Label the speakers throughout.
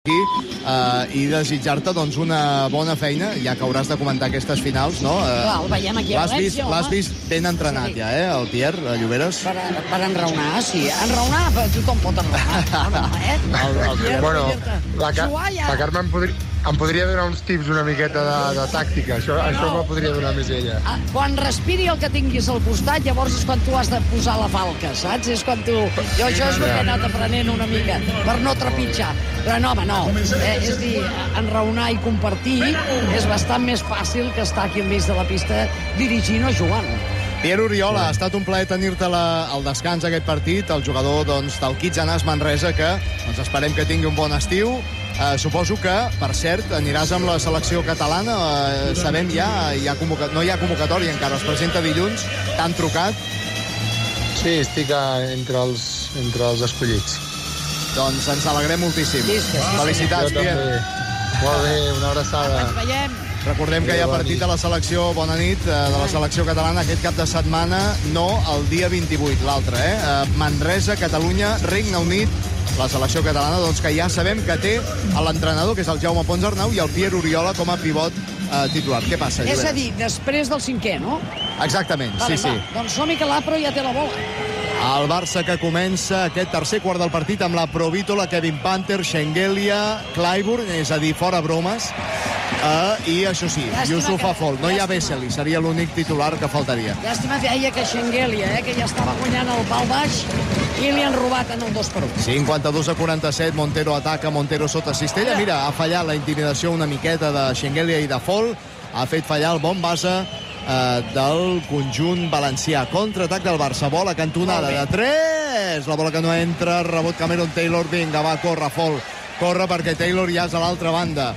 Speaker 1: aquí i desitjar-te doncs, una bona feina, ja que hauràs de comentar aquestes finals, no?
Speaker 2: Clar, el veiem aquí a València,
Speaker 1: L'has vist ben entrenat ja, el Pierre Lloberes?
Speaker 2: Per enraonar, sí. Enraonar, tothom pot enraonar.
Speaker 3: Bueno, la Carme em podria donar uns tips una miqueta de tàctica. Això me podria donar més ella.
Speaker 2: Quan respiri el que tinguis al costat, llavors és quan tu has de posar la falca, saps? És quan tu... Jo això és el que he anat aprenent una mica, per no trepitjar. Però no, home, no. És dir, enraonar i compartir és bastant més fàcil que estar aquí enmig de la pista dirigint o jugant.
Speaker 1: Pierre Oriola, ha estat un plaer tenir-te al descans aquest partit, el jugador del Kitsanàs Manresa, que esperem que tingui un bon estiu. Suposo que, per cert, aniràs amb la selecció catalana. Sabem ja, no hi ha convocatòria encara, es presenta dilluns. T'han trucat?
Speaker 3: Sí, estic entre els escollits.
Speaker 1: Doncs ens alegrem moltíssim. Felicitats, Pierre.
Speaker 3: Molt bé, una abraçada.
Speaker 2: Ens veiem.
Speaker 1: Recordem que hi ha partit de la selecció, bona nit, de la selecció catalana aquest cap de setmana, no el dia 28, l'altre, Manresa, Catalunya, Regne Unit, la selecció catalana, doncs que ja sabem que té l'entrenador, que és el Jaume Pons Arnau, i el Pierre Oriola com a pivot titular. Què passa, Lloberes?
Speaker 2: És a dir, després del cinquè, no?
Speaker 1: Exactament, sí.
Speaker 2: Doncs som-hi que l'Apro ja té la bola.
Speaker 1: El Barça que comença aquest tercer quart del partit amb la Provítola, Kevin Panther, Schengelia, Clyburn, és a dir, fora bromes. I això sí, Yusuf Afol. No hi ha Vesely, seria l'únic titular que faltaria.
Speaker 2: Llàstima que deia que Schengelia, que ja estava guanyant el pal baix i li han robat en el 2-1.
Speaker 1: 52-47, Montero ataca, Montero sota cistella. Mira, ha fallat la intimidació una miqueta de Schengelia i d'Afol. Ha fet fallar el bon base del conjunt valencià. Contraatac del Barça, bola cantonada de 3, la bola que no entra, rebot Cameron Taylor, vinga, va, corre Afol, corre perquè Taylor ja és a l'altra banda.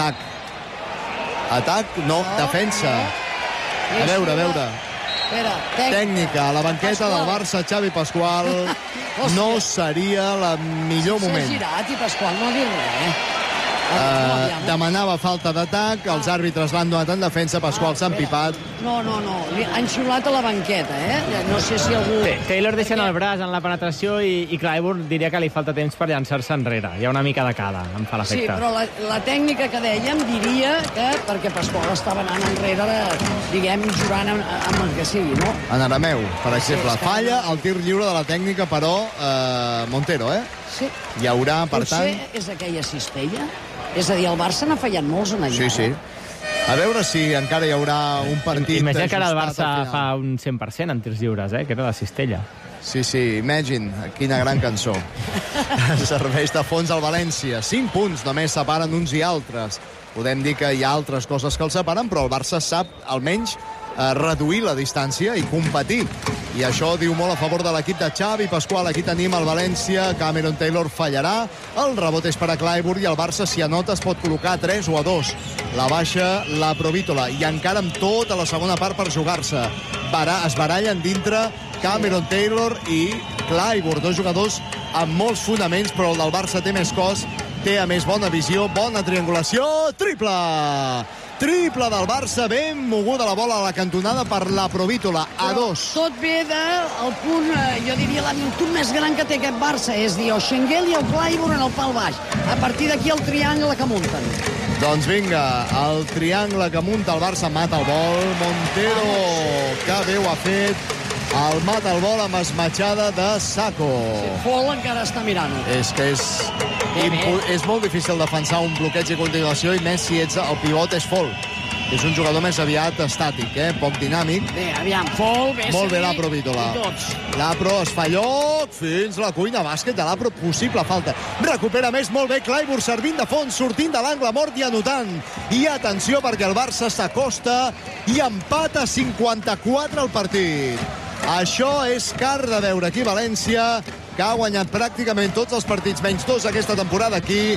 Speaker 1: Atac, no, defensa. A veure. Tècnica, a la banqueta del Barça, Xavi Pasqual. No seria el millor moment.
Speaker 2: S'ha girat i Pasqual no ha dit res,
Speaker 1: demanava falta d'atac, els àrbitres l'han donat en defensa, Pasqual s'ha empipat.
Speaker 2: No, han xiulat a la banqueta, no sé si algú...
Speaker 4: Taylor deixant el braç en la penetració i Clyburn diria que li falta temps per llançar-se enrere. Hi ha una mica de cada, em fa l'efecte.
Speaker 2: Sí, però la tècnica que dèiem diria que, perquè Pasqual estava anant enrere, diguem, jugant amb el que sigui, no?
Speaker 1: En arameu, per exemple. Falla el tir lliure de la tècnica, però Montero,
Speaker 2: Sí.
Speaker 1: Hi haurà, per tant...
Speaker 2: Potser és aquella cistella? És a dir, el Barça n'ha fallat molts en allà.
Speaker 1: Sí. A veure si encara hi haurà un partit...
Speaker 4: Imagina que ara el Barça fa un 100% en tirs lliures, que era la cistella.
Speaker 1: Sí, Imagine, quina gran cançó. Serveix de fons al València. 5 punts només separen uns i altres. Podem dir que hi ha altres coses que els separen, però el Barça sap, almenys, reduir la distància i competir. I això diu molt a favor de l'equip de Xavi Pasqual. Aquí tenim el València, Cameron Taylor fallarà, el rebot és per a Clyburn i el Barça, si anota, es pot col·locar 3-2. La baixa la Provítola i encara amb tota la segona part per jugar-se. Es barallen dintre Cameron Taylor i Clyburn, dos jugadors amb molts fonaments, però el del Barça té més cos, té a més bona visió, bona triangulació, triple del Barça, ben moguda la bola a la cantonada per la Provítola, a 2.
Speaker 2: Tot ve del punt, jo diria, la virtut més gran que té aquest Barça, és dir, el Schengelia i el Clyburn en el pal baix. A partir d'aquí el triangle que munten.
Speaker 1: Doncs vinga, el triangle que munta el Barça, mata el vol, Montero, que bé ho ha fet, el mata el vol amb esmatxada de Sacco.
Speaker 2: Fol encara està mirant-ho.
Speaker 1: És que és molt difícil defensar un bloqueig i continuació, i més si ets el pivot és Fol. És un jugador més aviat estàtic, poc dinàmic.
Speaker 2: Bé, aviam, Fol,
Speaker 1: molt bé la Provítola. L'Apro es fa lloc fins la cuina bàsquet de l'Apro, possible falta. Recupera més, molt bé, Clyburn servint de fons, sortint de l'angle mort i anotant. I atenció perquè el Barça s'acosta i empata 54 al partit. Això és car de veure aquí a València, que ha guanyat pràcticament tots els partits, menys 2 aquesta temporada aquí.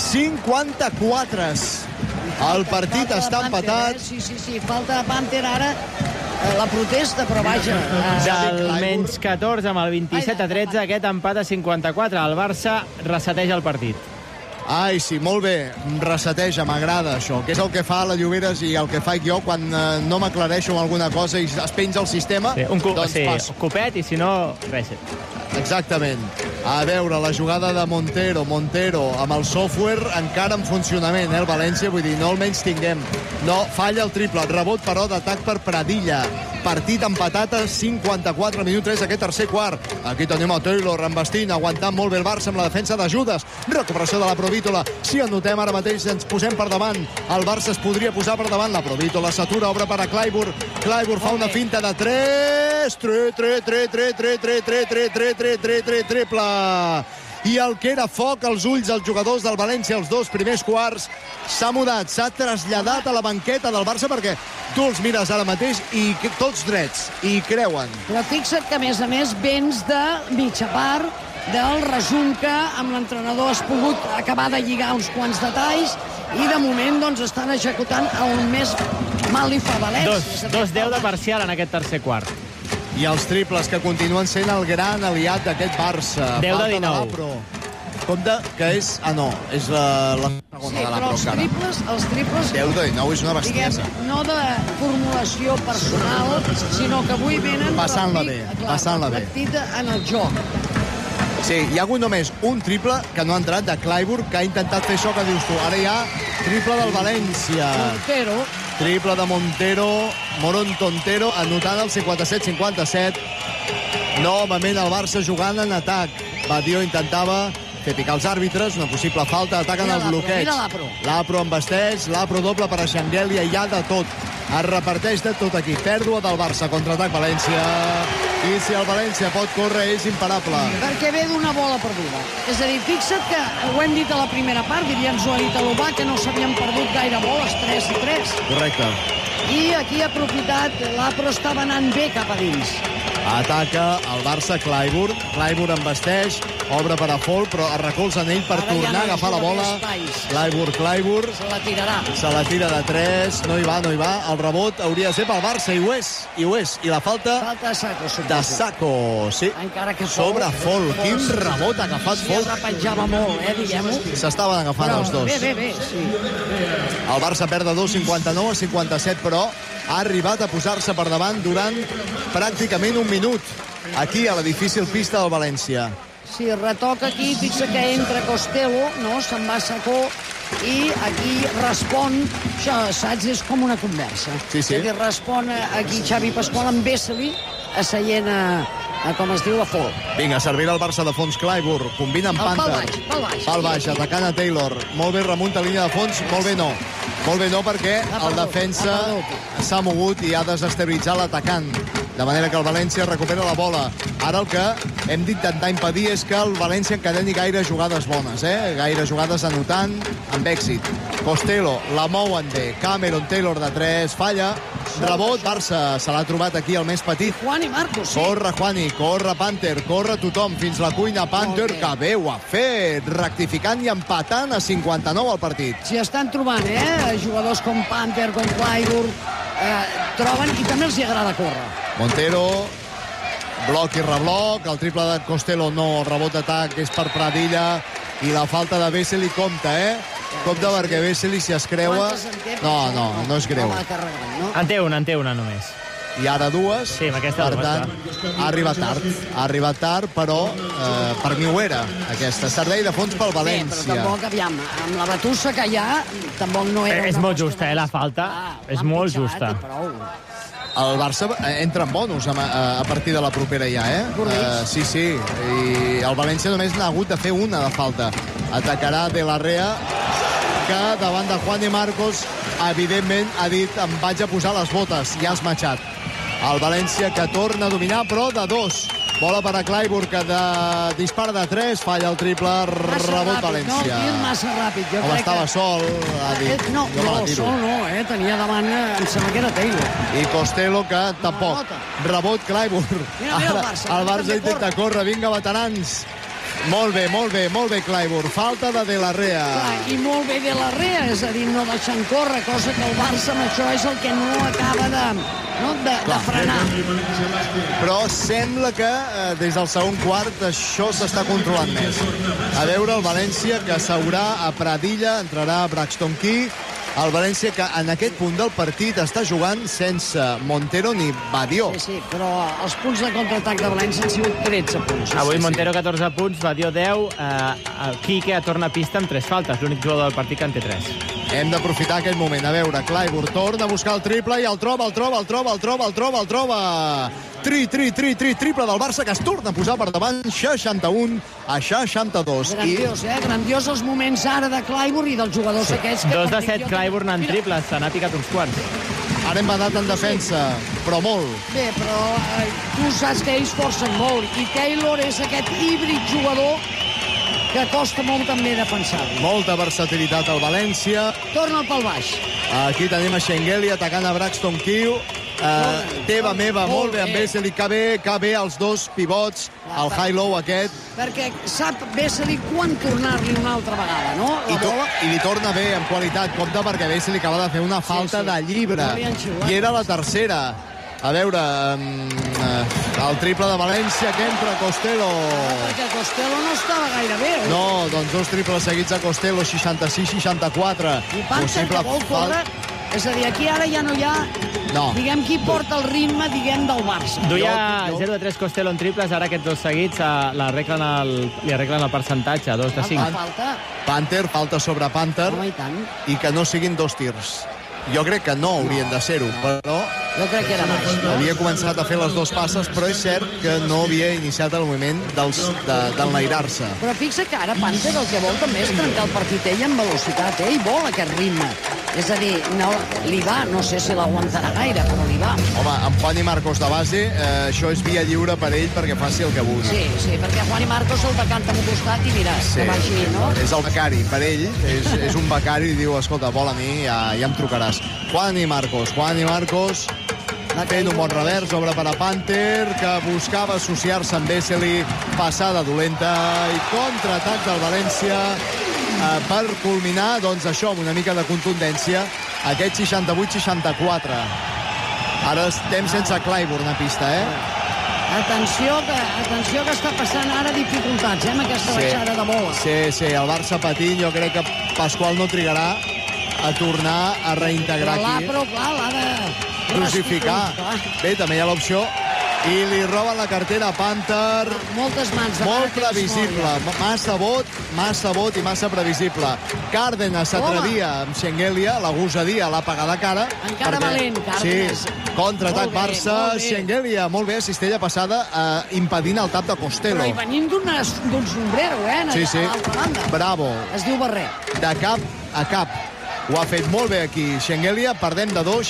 Speaker 1: 54. El partit està empatat.
Speaker 2: Sí, falta Panther ara. La protesta, però vaja.
Speaker 4: Del menys 14 amb el 27-13, aquest empat a 54. El Barça reseteja el partit.
Speaker 1: Ai, sí, molt bé. Reseteja, m'agrada això. Que és el que fa la Lloberes i el que faig jo quan no m'aclareixo amb alguna cosa i es penja el sistema.
Speaker 4: Sí, un copet i si no, reset.
Speaker 1: Exactament. A veure, la jugada de Montero amb el software encara en funcionament, el València, vull dir, no el menys tinguem. No, falla el triple. Rebot, però, d'atac per Pradilla. Partit empatat a 54 minuts 3 aquest tercer quart. Aquí tenim a Taylor envestint, aguantant molt bé el Barça amb la defensa d'Ajudes. Recuperació de la Provítola. Si anotem ara mateix ens posem per davant. El Barça es podria posar per davant. La Provítola s'atura, obre per a Clyburn. Clyburn fa una finta de 3. Triple. I el que era foc als ulls dels jugadors del València els dos primers quarts s'ha mudat, s'ha traslladat a la banqueta del Barça perquè tu els mires ara mateix i tots drets, i creuen.
Speaker 2: Però fixa't que, a més, vens de mitja part del resum que amb l'entrenador has pogut acabar de lligar uns quants detalls i de moment doncs estan executant el més mal li fa València.
Speaker 4: 2-10 de parcial en aquest tercer quart.
Speaker 1: I els triples que continuen sent el gran aliat d'aquest Barça.
Speaker 4: 10 de 19.
Speaker 1: Compte que és... no, és la segona de l'Apro, encara.
Speaker 2: Els triples...
Speaker 1: 10 de 19 és una bestiesa.
Speaker 2: Diguem, no de formulació personal, sinó que avui venen...
Speaker 1: Passant-la bé.
Speaker 2: Reflectit en el joc.
Speaker 1: Sí, hi ha hagut només un triple que no ha entrat de Clyburn, que ha intentat fer això que dius tu. Ara hi ha triple del València.
Speaker 2: Montero.
Speaker 1: Triple de Montero, anotant el 57-57. Novament el Barça jugant en atac. Badio intentava fer picar els àrbitres, una possible falta, ataquen el bloqueig. L'Apro embesteix, l'Apro doble per a Xanguelia, hi ha de tot. Es reparteix de tot aquí. Pèrdua del Barça, contraatac València. I si el València pot córrer, és imparable.
Speaker 2: Perquè ve d'una bola perduda. És a dir, fixa't que ho hem dit a la primera part, diria ens ho ha dit a l'Ubà, que no s'havien perdut gaire boles, 3-3.
Speaker 1: Correcte.
Speaker 2: I aquí ha aprofitat, l'Apro estava anant bé cap a dins.
Speaker 1: Ataca el Barça, Clyburn embesteix, obre per a Fol, però es recolza en ell per tornar a agafar la bola. Clyburn.
Speaker 2: Se la tirarà.
Speaker 1: Se la tira de 3, no hi va. El rebot hauria de ser pel Barça, i ho és. I la falta...
Speaker 2: Falta de Sacco, suposo.
Speaker 1: De Sacco, sí.
Speaker 2: Encara que
Speaker 1: sobre Fol. Quin rebot ha agafat Fol.
Speaker 2: Sí, repetjava molt, diguem-ho.
Speaker 1: S'estaven agafant els dos.
Speaker 2: Bé, sí.
Speaker 1: El Barça perd de 2, 59 a 57, però ha arribat a posar-se per davant durant pràcticament un minut aquí a la difícil pista del València.
Speaker 2: Sí, retoca aquí, fixa que entra Costello, no? Se'n va Sacó i aquí respon, això, saps, és com una conversa.
Speaker 1: Sí.
Speaker 2: Que respon aquí Xavi Pasqual amb Vesely asseient a com es diu, a Fol.
Speaker 1: Vinga, servirà el Barça de fons Clyburn, combina amb Panther. Pal baix, atacant a Taylor. Molt bé, remunta línia de fons, molt bé no, perquè el defensa s'ha mogut i ha desestabilitzat l'atacant. De manera que el València recupera la bola. Ara el que hem d'intentar impedir és que el València encadeni gaire jugades bones, gaire jugades anotant amb èxit. Costello, la mouen bé. Cameron Taylor de 3, falla. Rebot, Barça, se l'ha trobat aquí el més petit.
Speaker 2: Juan i Marcos, sí.
Speaker 1: Corre Juani, corre Panther, corre tothom fins la cuina. Panther, que bé ho ha fet, rectificant i empatant a 59 al partit.
Speaker 2: S'hi estan trobant, jugadors com Panther, com Clyburn, troben i també els hi agrada córrer.
Speaker 1: Montero, bloc i rebloc, el triple de Costello no, el rebot d'atac és per Pradilla i la falta de Vesely compta, Compte perquè Vesely si es creua... No és greu.
Speaker 4: En té una només.
Speaker 1: I ara dues.
Speaker 4: Sí, amb aquesta
Speaker 1: per tant, ha arribat tard, però per mi ho era, aquesta. Servei de fons pel València.
Speaker 2: Però tampoc, aviam, amb la batussa que hi ha, tampoc no era...
Speaker 4: És molt justa, la falta. És molt justa.
Speaker 1: El Barça entra en bonus a partir de la propera ja, Sí. I el València només n'ha hagut de fer una de falta. Atacarà De La Rea, que davant de Juan i Marcos, evidentment, ha dit em vaig a posar les botes, i has matxat. El València que torna a dominar, però de 2. Bola per a Clyburn, que dispara de 3, falla el triple, rebot València.
Speaker 2: No, massa ràpid.
Speaker 1: Home, estava sol, ha dit.
Speaker 2: No, sol no, tenia davant, em sembla que era Taylor.
Speaker 1: I Costello, que tampoc. Rebot Clyburn.
Speaker 2: Mira el Barça.
Speaker 1: El Barça intenta córrer, vinga, veterans. Molt bé, Clayburn. Falta de la Rea.
Speaker 2: I molt bé de la Rea, és a dir, no deixant córrer, cosa que el Barça amb això és el que no acaba de frenar.
Speaker 1: Però sembla que des del segon quart això s'està controlant més. A veure, el València, que s'haurà a Pradilla, entrarà a Braxton Key. El València, que en aquest punt del partit està jugant sense Montero ni Badió.
Speaker 2: Sí, però els punts de contraatac de València han sigut 13 punts.
Speaker 4: Avui Montero 14 punts, Badió 10, Quique torna a pista amb 3 faltes, l'únic jugador del partit que en té 3.
Speaker 1: Hem d'aprofitar aquest moment. A veure, Clayburn torna a buscar el triple i el troba. Triple del Barça, que es torna a posar per davant 61-62.
Speaker 2: Grandiós els moments ara de Clayburn i dels jugadors aquests.
Speaker 4: 2 de 7 Clayburn en triples, se n'ha picat uns quants.
Speaker 1: Ara hem anat en defensa, però molt.
Speaker 2: Bé, però tu saps que ells forcen molt i Taylor és aquest híbrid jugador que costa molt també defensar.
Speaker 1: Molta versatilitat al València.
Speaker 2: Torna pel baix.
Speaker 1: Aquí tenim a Şengeli atacant a Braxton Key. Teva meva, molt bé amb Vesely, que bé els dos pivots, el high-low aquest.
Speaker 2: Perquè sap Vesely quan tornar-li una altra vegada, no?
Speaker 1: I li torna bé, amb qualitat. Compte perquè Vesely acaba de fer una falta de llibre. I era la tercera. A veure, el triple de València, que entra Costello.
Speaker 2: Perquè Costello no estava gaire bé.
Speaker 1: No, doncs 2 triples seguits a Costello, 66-64.
Speaker 2: I Panther, que vol córrer. És a dir, aquí ara ja no hi ha...
Speaker 1: No.
Speaker 2: Diguem qui porta el ritme, diguem, del Barça.
Speaker 4: Duia 0-3 Costello en triples, ara aquests 2 seguits li arreglen el percentatge, 2 de 5.
Speaker 1: Panther, falta sobre Panther.
Speaker 2: Home, i tant.
Speaker 1: I que no siguin 2 tirs. Jo crec que no haurien de ser-ho, però...
Speaker 2: Jo crec que era baix.
Speaker 1: Havia començat a fer les 2 passes, però és cert que no havia iniciat el moviment d'enlairar-se.
Speaker 2: Però fixa que ara Panther el que vol també és trencar el partit ell amb velocitat. Ell vol aquest ritme. És a dir, no, li va, no sé si l'aguantarà gaire, però li va.
Speaker 1: Home, amb Juan i Marcos de base, això és via lliure per ell perquè faci el que vulgui.
Speaker 2: Sí, perquè Juan i Marcos el decanta a un costat i mira, que vagi, no?
Speaker 1: És el becari, per ell, és un becari i diu, escolta, vol a mi, ja em trucaràs. Juan i Marcos fent un bon revers, obre per a Panther, que buscava associar-se amb Vesely, passada dolenta i contraatac del València per culminar, doncs això, amb una mica de contundència, aquest 68-64. Ara estem sense Clayburn a pista,
Speaker 2: Atenció que està passant ara dificultats, amb aquesta baixada de bola.
Speaker 1: Sí, el Barça patint, jo crec que Pasqual no trigarà a tornar a reintegrar aquí.
Speaker 2: Però clar, l'ha de
Speaker 1: crucificar. Bé, també hi ha l'opció. I li roben la cartera a Panther.
Speaker 2: Moltes mans de
Speaker 1: molt previsible. Massa vot i massa previsible. Cárdenas s'atrevia amb Şengelia, la gosadia, l'ha pagada cara.
Speaker 2: Encara valent, Cárdenas.
Speaker 1: Sí, contraatac Barça, Şengelia, molt bé, cistella passada, impedint el tap de Costello.
Speaker 2: Però i venint d'un sombrero,
Speaker 1: Sí,
Speaker 2: a l'altra banda.
Speaker 1: Bravo.
Speaker 2: Es diu Barrer.
Speaker 1: De cap a cap. Ho ha fet molt bé aquí Şengelia, perdem de 2,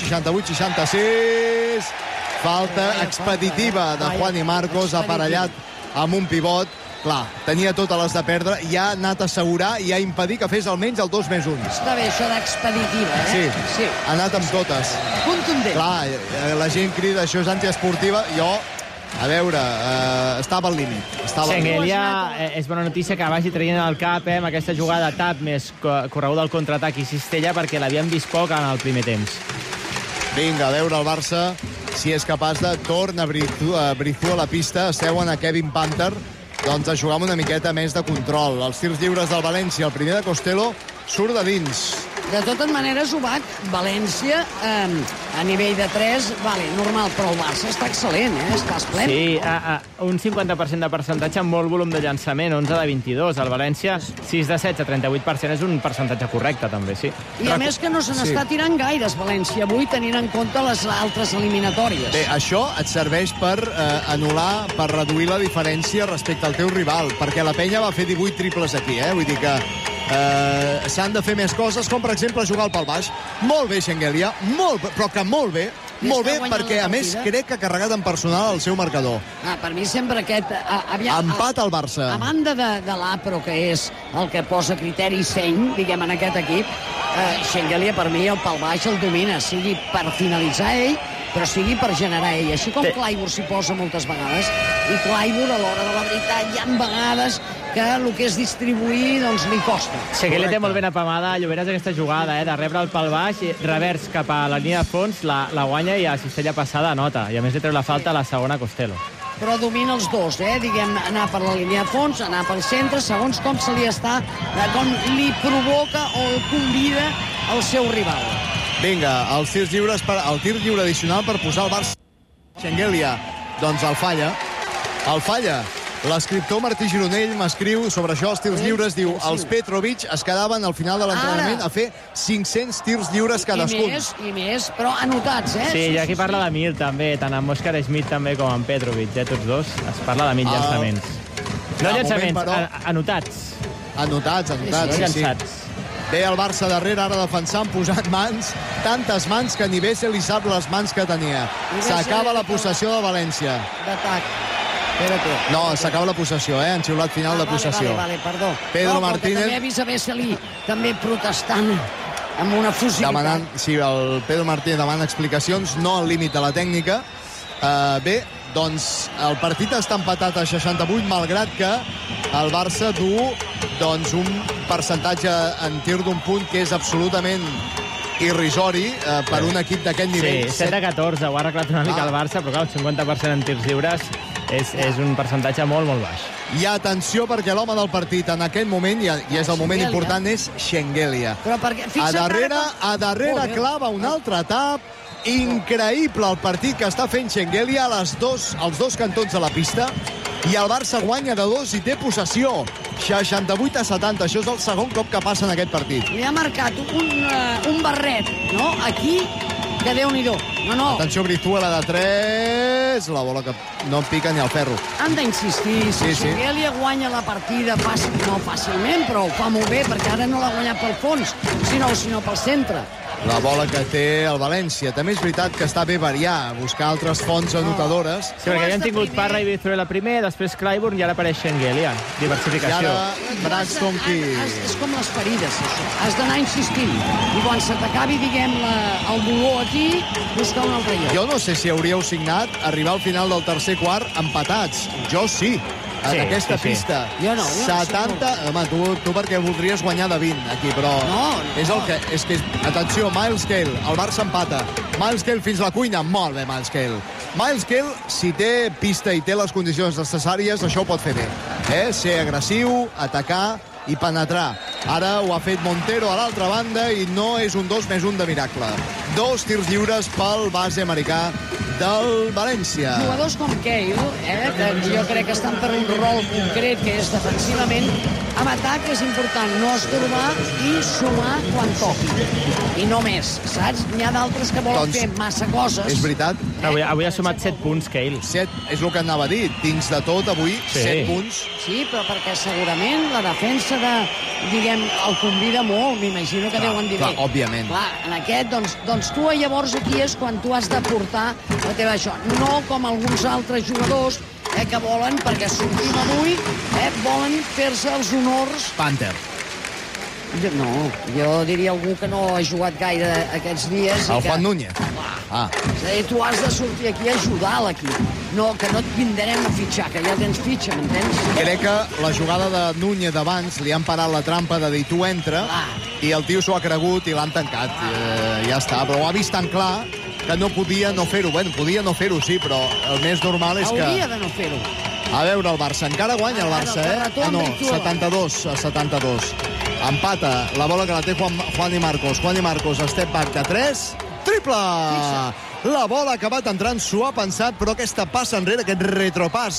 Speaker 1: 68-66. Falta expeditiva de Juan i Marcos, aparellat amb un pivot. Clar, tenia totes les de perdre i ha anat a assegurar i ha impedit que fes almenys el 2+1.
Speaker 2: Està bé, això d'expeditiva,
Speaker 1: Sí, ha anat amb totes.
Speaker 2: Contundent.
Speaker 1: Clar, la gent crida, això és antiesportiva. Jo, a veure, estava al límit.
Speaker 4: Şengelia, és bona notícia que vagi traient el cap amb aquesta jugada tap més correguda al contraatac i cistella, perquè l'havíem vist poc en el primer temps.
Speaker 1: Vinga, a veure el Barça si és capaç de tornar Brizú a la pista. Seuen a Kevin Panther doncs a jugar amb una miqueta més de control. Els tirs lliures del València, el primer de Costello, surt de dins.
Speaker 2: De totes maneres, Ubac, València, a nivell de 3, vale, normal, però el Barça està excel·lent, està esplèndid.
Speaker 4: Sí, un 50% de percentatge amb molt volum de llançament, 11 de 22. El València, 6 de 16, 38% és un percentatge correcte, també, sí.
Speaker 2: I a més que no se n'està tirant gaires, València, avui, tenint en compte les altres eliminatòries.
Speaker 1: Bé, això et serveix per anul·lar, per reduir la diferència respecte al teu rival, perquè la Penya va fer 18 triples aquí, vull dir que s'han de fer més coses, com per exemple jugar al pal baix. Molt bé Şengelia, però que molt bé, perquè a més crec que ha carregat en personal el seu marcador.
Speaker 2: Per mi sempre aquest...
Speaker 1: Empat al Barça.
Speaker 2: A banda de l'Apro, que és el que posa criteri seny, diguem, en aquest equip, Şengelia per mi el pal baix el domina, sigui per finalitzar ell, però sigui per generar ell. Així com Clayburn s'hi posa moltes vegades, i Clayburn a l'hora de la veritat hi ha vegades que el que és distribuir doncs li costa.
Speaker 4: Seguilet té molt ben apamada, Lloberes, aquesta jugada, de rebre el pal baix, revers cap a la línia de fons, la guanya i a cistella passada anota. I a més li treu la falta a la segona Costello.
Speaker 2: Però domina els dos, diguem, anar per la línia de fons, anar pel centre, segons com se li està, com li provoca o el convida el seu rival.
Speaker 1: Vinga, el tir lliure addicional per posar el Barça. Schengelia, doncs el falla. L'escriptor Martí Gironell m'escriu sobre això, els tirs lliures, diu, els Petrovic es quedaven al final de l'entrenament a fer 500 tirs lliures cadascun.
Speaker 2: I més, però anotats,
Speaker 4: Sí, hi ha qui parla de 1.000 també, tant amb Òscar Schmidt també com amb Petrovic, tots dos, es parla de 1.000 llançaments. No llançaments, anotats.
Speaker 1: Anotats, sí. Ve el Barça darrere, ara defensant, posant mans, tantes mans que ni bé se li sap les mans que tenia. S'acaba la possessió de València.
Speaker 2: D'atac.
Speaker 1: No, s'acaba la possessió, en xiulat final de possessió.
Speaker 2: Vale, perdó.
Speaker 1: Pedro Martínez...
Speaker 2: També he vist a Vesely, també protestant amb una fusibilitat.
Speaker 1: Sí, el Pedro Martínez demana explicacions, no al límit de la tècnica. Bé, doncs el partit està empatat a 68, malgrat que el Barça du doncs, un percentatge en tir d'un punt que és absolutament irrisori per un equip d'aquest nivell.
Speaker 4: Sí, 7-14, ho ha arreglat una mica el Barça, però clar, el 50% en tirs lliures és un percentatge molt, molt baix.
Speaker 1: I atenció, perquè l'home del partit en aquest moment, i és el moment important, és Schengelia. A darrere clava un altre tap. Increïble el partit que està fent Schengelia als dos cantons de la pista. I el Barça guanya de 2 i té possessió. 68-70. Això és el segon cop que passa en aquest partit.
Speaker 2: Li ha marcat un barret, no? Aquí, que Déu-n'hi-do. No.
Speaker 1: Atenció, Brizuela de 3. La bola que no pica ni al ferro.
Speaker 2: Han d'insistir. Si Schengelia guanya la partida, no fàcilment, però ho fa molt bé, perquè ara no l'ha guanyat pel fons, sinó pel centre.
Speaker 1: La bola que té el València. També és veritat que està bé variar, buscar altres fonts anotadores.
Speaker 4: Sí, perquè havien tingut Parra i Brizuela primer, després Clyburn i ara apareix Schengelia. Diversificació.
Speaker 1: I ara Braxton Keys.
Speaker 2: És com les ferides, això. Has d'anar insistint. I quan se t'acabi, diguem, el dolor aquí, buscar un altre lloc.
Speaker 1: Jo no sé si hauríeu signat arribar al final del tercer quart empatats. Jo sí. En aquesta pista.
Speaker 2: Jo no.
Speaker 1: 70... Home, tu perquè voldries guanyar de 20 aquí, però... És que, atenció, Miles Cale, el Barça empata. Miles Cale fins la cuina. Molt bé, Miles Cale. Miles Cale, si té pista i té les condicions necessàries, això ho pot fer bé. Ser agressiu, atacar i penetrar. Ara ho ha fet Montero a l'altra banda i no és un 2+1 de miracle. 2 tirs lliures pel base americà del València.
Speaker 2: Jugadors com Cale, que jo crec que estan per un rol concret, que és defensivament, amb atac és important no estorbar i sumar quan toqui. I no més, saps? N'hi ha d'altres que volen fer massa coses.
Speaker 1: És veritat.
Speaker 4: Avui ha sumat 7 punts, Cale.
Speaker 1: 7, és el que anava a dir. Dins de tot, avui, 7 punts.
Speaker 2: Sí, però perquè segurament la defensa diguem, el convida molt, m'imagino que deuen dir bé.
Speaker 1: Clar, òbviament.
Speaker 2: Clar, en aquest, doncs tu llavors aquí és quan tu has de portar la teva això. No com alguns altres jugadors que volen, perquè sortim avui, volen fer-se els honors...
Speaker 1: Panther.
Speaker 2: No, jo diria algú que no ha jugat gaire aquests dies.
Speaker 1: El Juan Núñez.
Speaker 2: És a dir, tu has de sortir aquí a ajudar l'equip. No, que no et vindrem a fitxar, que ja tens fitxa, m'entens?
Speaker 1: Crec que la jugada de Núñez d'abans li han parat la trampa de dir tu entra i el tio s'ho ha cregut i l'han tancat. Ja està, però ho ha vist tan clar que no podia no fer-ho. Bueno, podia no fer-ho, sí, però el més normal és que...
Speaker 2: Hauria de no fer-ho.
Speaker 1: A veure, el Barça encara guanya el Barça, No, 72-72. Empata, la bola que la té Juan i Marcos. Juan i Marcos, step back de 3. Triple! La bola ha acabat entrant, s'ho ha pensat, però aquesta passa enrere, aquest retropàs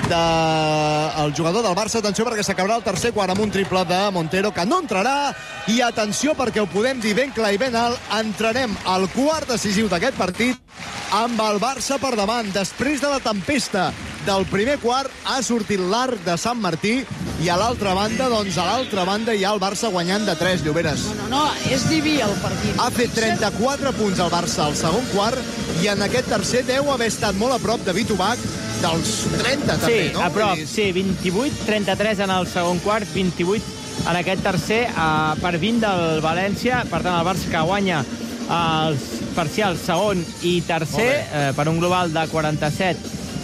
Speaker 1: del jugador del Barça. Atenció, perquè s'acabarà el tercer quart amb un triple de Montero, que no entrarà. I atenció, perquè ho podem dir ben clar i ben alt, entrarem al quart decisiu d'aquest partit amb el Barça per davant. Després de la tempesta del primer quart ha sortit l'arc de Sant Martí i a l'altra banda, doncs a l'altra banda hi ha el Barça guanyant de 3, Lloberes.
Speaker 2: No, és diví el partit.
Speaker 1: Ha fet 34 punts el Barça al segon quart i en aquest tercer deu haver estat molt a prop de Vitovac dels 30 també, no?
Speaker 4: Sí, a prop, sí, 28-33 en el segon quart, 28 en aquest tercer, per 20 del València. Per tant, el Barça que guanya els parcials segon i tercer per un global de 47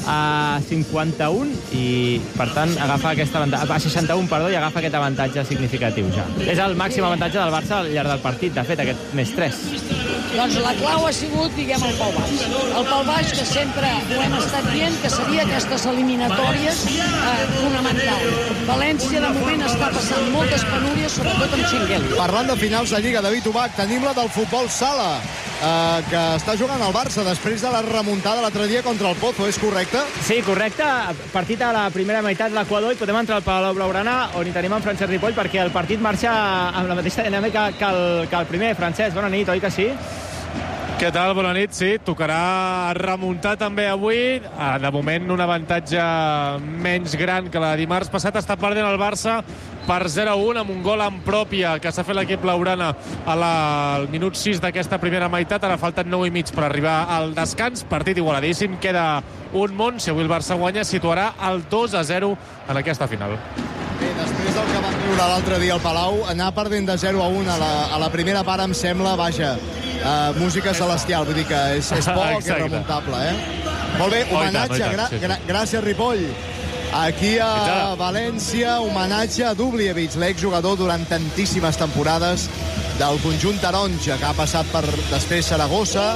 Speaker 4: a 51 i, per tant, agafa aquest avantatge, a 61, perdó, i agafa aquest avantatge significatiu ja. És el màxim avantatge del Barça al llarg del partit, de fet, aquest +3.
Speaker 2: Doncs la clau ha sigut, diguem, el pal baix. El pal baix, que sempre ho hem estat dient, que seria aquestes eliminatòries fonamental. València, de moment, està passant moltes penúries, sobretot amb Xingueli.
Speaker 1: Parlant de finals de Lliga, David Ubach, tenim la del futbol sala, que està jugant al Barça després de la remuntada l'altre dia contra el Pozo, és correcte?
Speaker 4: Sí, correcte. Partit a la primera meitat de l'Equador i podem entrar al Palau Blaugrana, on hi tenim en Francesc Ripoll, perquè el partit marxa amb la mateixa dinàmica que el primer. Francesc, bona nit, oi que sí?
Speaker 5: Què tal? Bona nit, sí. Tocarà remuntar també avui. De moment, un avantatge menys gran que la de dimarts passat. Està perdent el Barça per 0-1 amb un gol en pròpia que s'ha fet l'equip blaugrana al minut 6 d'aquesta primera meitat. Ara falten 9 i mig per arribar al descans. Partit igualadíssim. Queda un món. Si avui el Barça guanya, situarà el 2-0 en aquesta final.
Speaker 1: Bé, després del que vam viure l'altre dia al Palau, anar perdent de 0-1 a la primera part em sembla, vaja, música celestial, vull dir que és poc irremuntable, Molt bé, homenatge, gràcies Ripoll. Aquí a València, homenatge a Dubljevic, l'exjugador durant tantíssimes temporades del conjunt taronja, que ha passat per després Saragossa.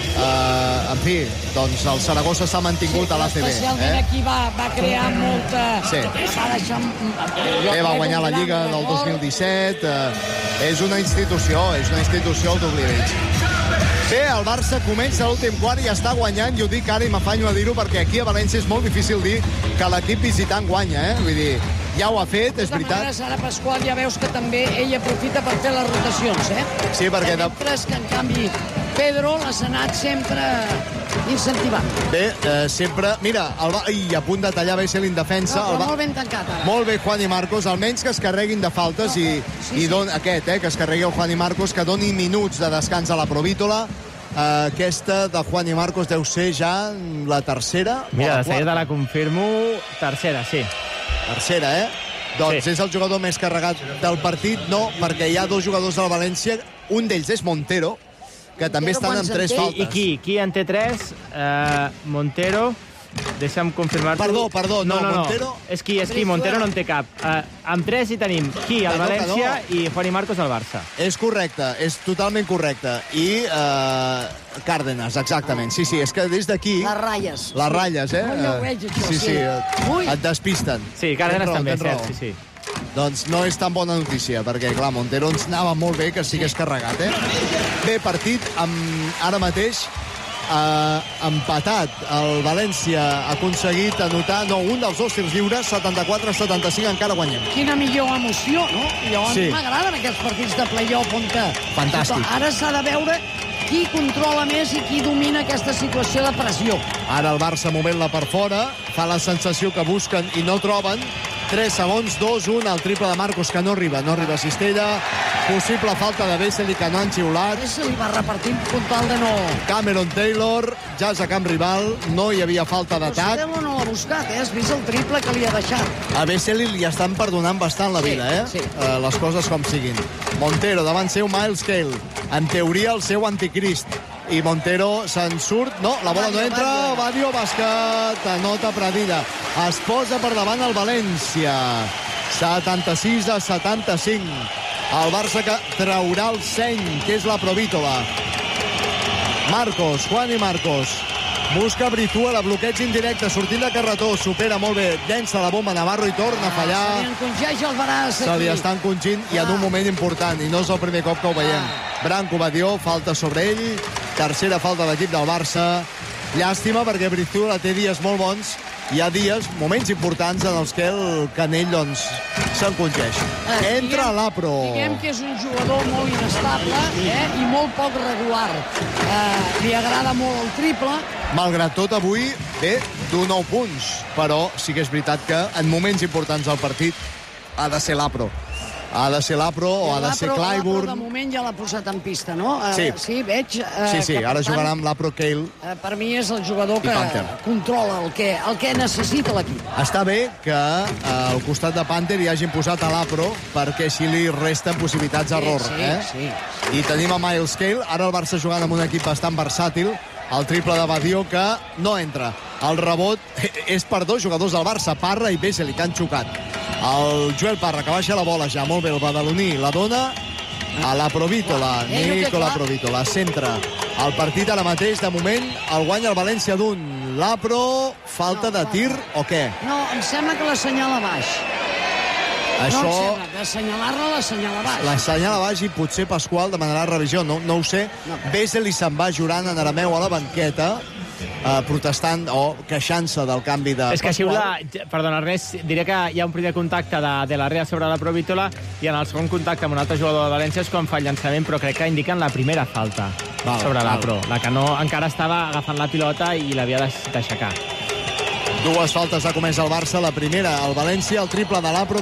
Speaker 1: En fi, doncs el Saragossa s'ha mantingut a l'ACB.
Speaker 2: Especialment aquí va crear molta...
Speaker 1: Sí.
Speaker 2: Va deixar...
Speaker 1: Va guanyar la Lliga del 2017. És una institució el Dubljevic. Bé, el Barça comença l'últim quart i està guanyant, i ho dic ara i m'afanyo a dir-ho perquè aquí a València és molt difícil dir que l'equip visitant guanya, Vull dir, ja ho ha fet, és veritat.
Speaker 2: De Sara Pasqual ja veus que també ell aprofita per fer les rotacions,
Speaker 1: Sí, perquè...
Speaker 2: Mentre que, en canvi, Pedro l'ha anat sempre incentivant.
Speaker 1: Bé, sempre... Mira, i a punt de tallar Bessel en defensa.
Speaker 2: No, molt ben tancat, ara.
Speaker 1: Molt bé, Juan i Marcos, almenys que es carreguin de faltes i aquest, que es carregui el Juan i Marcos, que doni minuts de descans a la Provítola. Aquesta de Juan i Marcos deu ser ja la tercera.
Speaker 4: Mira, de seguida la confirmo. Tercera, sí.
Speaker 1: Tercera, Doncs sí. És el jugador més carregat del partit. No, perquè hi ha dos jugadors del València. Un d'ells és Montero, que també estan amb 3 faltes.
Speaker 4: I qui en té 3? Montero... Deixa'm confirmar-ho.
Speaker 1: Perdó, no, Montero...
Speaker 4: És qui, Montero no en té cap. Amb 3 hi tenim qui, el València, i Juan i Marcos, al Barça.
Speaker 1: És correcte, és totalment correcte. I Cárdenas, exactament. Sí, és que des d'aquí...
Speaker 2: Les ratlles.
Speaker 1: Les ratlles,
Speaker 2: No ho veig, això.
Speaker 1: Sí, et despisten.
Speaker 4: Sí, Cárdenas també, cert, sí.
Speaker 1: Doncs no és tan bona notícia, perquè, clar, Montero ens anava molt bé que estigués carregat, Bé, partit ara mateix... empatat. El València ha aconseguit anotar un dels dos tirs lliures, 74-75, encara guanyem.
Speaker 2: Quina millor emoció, no? A mi m'agraden aquests partits de play-off on
Speaker 1: fantàstic.
Speaker 2: Ara s'ha de veure qui controla més i qui domina aquesta situació de pressió.
Speaker 1: Ara el Barça movent-la per fora, fa la sensació que busquen i no troben. 3 segons, 2-1, el triple de Marcos, que no arriba a Cistella. Possible falta de Bessel i que no han xiulat.
Speaker 2: Bessel va repartint puntal de no.
Speaker 1: Cameron Taylor, ja és a camp rival, no hi havia falta d'atac.
Speaker 2: Però no l'ha buscat, Has vist el triple que li ha deixat.
Speaker 1: A Bessel li estan perdonant bastant la vida,
Speaker 2: Sí.
Speaker 1: Les coses com siguin. Montero, davant seu Miles Cale. En teoria, el seu anticrist. I Montero se'n surt. No, la bola no entra. Badio, bàsquet. Anota Pradilla. Es posa per davant el València. 76-75. El Barça que traurà el seny, que és la Provítola. Marcos, Juan i Marcos. Busca Britua, la bloqueig indirecte, sortint de carretó, supera molt bé, llença la bomba Navarro i torna a fallar.
Speaker 2: Se li encongeix el braç.
Speaker 1: Se li està encongint i en un moment important, i no és el primer cop que ho veiem. Branco Badió, falta sobre ell, tercera falta de l'equip del Barça. Llàstima, perquè Britua té dies molt bons. Hi ha dies, moments importants en els que el Canell, doncs, s'encongeix. Entra l'Apro.
Speaker 2: Diguem que és un jugador molt inestable i molt poc regular. Li agrada molt el triple.
Speaker 1: Malgrat tot, avui, bé, du 9 punts. Però sí que és veritat que en moments importants del partit ha de ser l'Apro. Ha de ser l'Apro o ha de ser Clyburn.
Speaker 2: L'Apro de moment ja l'ha posat en pista, no?
Speaker 1: Sí,
Speaker 2: veig.
Speaker 1: Sí, ara jugarà amb l'Apro Cale.
Speaker 2: Per mi és el jugador que controla el que necessita l'equip.
Speaker 1: Està bé que al costat de Panther hi hagin posat a l'Apro perquè així li resten possibilitats d'error.
Speaker 2: Sí.
Speaker 1: I tenim a Miles Cale. Ara el Barça jugant amb un equip bastant versàtil. El triple de Badió que no entra. El rebot és per dos jugadors del Barça, Parra i Vesely, que han xocat. El Joel Parra, que baixa la bola ja, molt bé, el badaloní, la dona a la Provítola, Nicola Provítola, centre. El partit ara mateix, de moment, el guanya el València d'un. Lapro, falta de tir o què?
Speaker 2: No, em sembla que l'assenyala baix.
Speaker 1: Això...
Speaker 2: No em sembla, d'assenyalar-la l'assenyala baix.
Speaker 1: L'assenyala baix i potser Pasqual demanarà revisió, no ho sé. Vesely se'n va jurant en arameu a la banqueta, protestant o queixant-se del canvi de
Speaker 4: És que
Speaker 1: Pasqual.
Speaker 4: Perdona, Ernest, diré que hi ha un primer contacte de la Rea sobre la Provítola i en el segon contacte amb un altre jugador de València és quan fa el llançament, però crec que indiquen la primera falta sobre l'Apro, la que no encara estava agafant la pilota i l'havia d'aixecar.
Speaker 1: Dues faltes ha comès el Barça, la primera el València, el triple de l'Apro,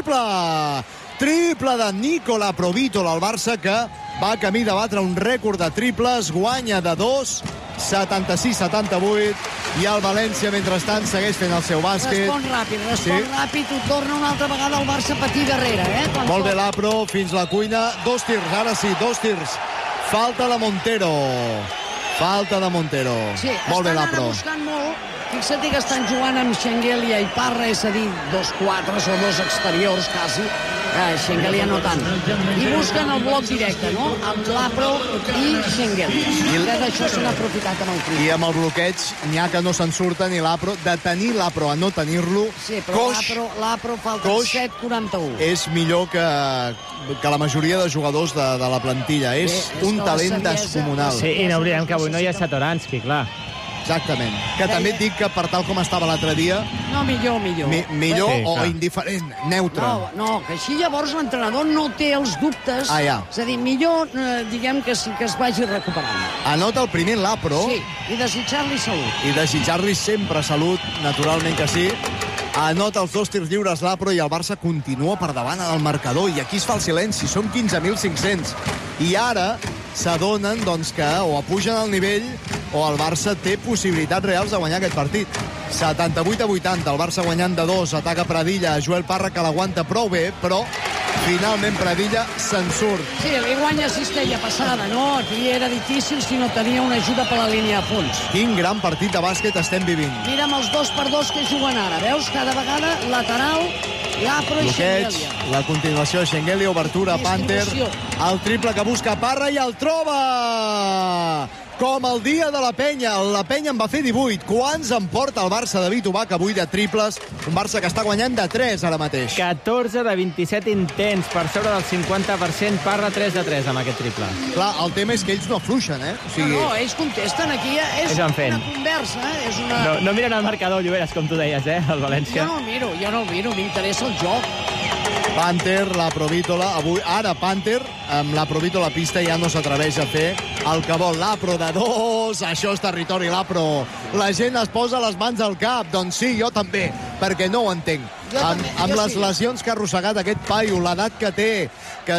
Speaker 1: triple de Nicola Provítola, el Barça, que va camí de batre un rècord de triples, guanya de 2, 76-78, i el València, mentrestant, segueix fent el seu bàsquet.
Speaker 2: Respon ràpid, ho torna una altra vegada el Barça a patir darrere,
Speaker 1: Molt bé l'Apro, fins la cuina, 2 tirs, ara sí, 2 tirs. Falta de Montero.
Speaker 2: Sí,
Speaker 1: molt bé
Speaker 2: estan
Speaker 1: l'Apro.
Speaker 2: ara buscant molt. Fixa't que estan jugant amb Schengelia i Parra, és a dir, 2-4 o 2 exteriors, quasi. Schengelia no tant. I busquen el bloc directe, no? Amb l'Apro i Schengelia. I d'això se n'ha aprofitat en el primer.
Speaker 1: I amb el bloqueig, n'hi ha que no se'n surten, i l'Apro, de tenir l'Apro a no tenir-lo,
Speaker 2: Sí, però l'Apro falta 7-41.
Speaker 1: És millor que la majoria de jugadors de la plantilla. És un talent descomunal.
Speaker 4: Sí, i no oblidem que avui no hi ha Satoranski, clar.
Speaker 1: Exactament. Que també et dic que per tal com estava l'altre dia...
Speaker 2: No, millor.
Speaker 1: Millor
Speaker 4: Sí,
Speaker 1: o
Speaker 4: clar.
Speaker 1: indiferent, neutre.
Speaker 2: No, que així llavors l'entrenador no té els dubtes.
Speaker 1: Ja.
Speaker 2: És a dir, millor, diguem que sí que es vagi recuperant.
Speaker 1: Anota el primer l'Apro.
Speaker 2: Sí, i desitjar-li salut.
Speaker 1: I desitjar-li sempre salut, naturalment que sí. Anota els 2 tirs lliures l'Apro i el Barça continua per davant en el marcador. I aquí es fa el silenci, són 15.500. I ara s'adonen doncs, que o apugen el nivell o el Barça té possibilitats reals de guanyar aquest partit. 78-80, el Barça guanyant de 2, ataca Pradilla, Joel Parra, que l'aguanta prou bé, però finalment Pradilla se'n surt.
Speaker 2: Sí, li guanya cistella passada, no? Aquí era difícil si no tenia una ajuda per la línia de fons.
Speaker 1: Quin gran partit de bàsquet estem vivint.
Speaker 2: Mira'm els 2x2 que juguen ara, veus? Cada vegada lateral, l'Apro i
Speaker 1: Bloqueig,
Speaker 2: Schengelia.
Speaker 1: la continuació, Schengelia, obertura, Panther, el triple que busca Parra i el troba! Com el dia de la Penya. La Penya en va fer 18. Quants en porta el Barça, David Ubach, avui de triples? Un Barça que està guanyant de 3 ara mateix.
Speaker 4: 14 de 27 intents, per sobre del 50%, Parra 3 de 3 amb aquest triple.
Speaker 1: Clar, el tema és que ells no afluixen, O sigui...
Speaker 2: No, ells contesten aquí. És
Speaker 4: Ells van fent.
Speaker 2: una conversa, és una...
Speaker 4: No miren el marcador, Lloberes, com tu deies, el València.
Speaker 2: Jo no el miro, m'interessa el joc.
Speaker 1: Panther, la Provítola, avui, ara Panther, amb la Provítola a pista ja no s'atreveix a fer el que vol. L'Apro de 2, això és territori, l'Apro. La gent es posa les mans al cap. Doncs sí, jo també, perquè no ho entenc. Amb les lesions que ha arrossegat aquest paio, l'edat que té,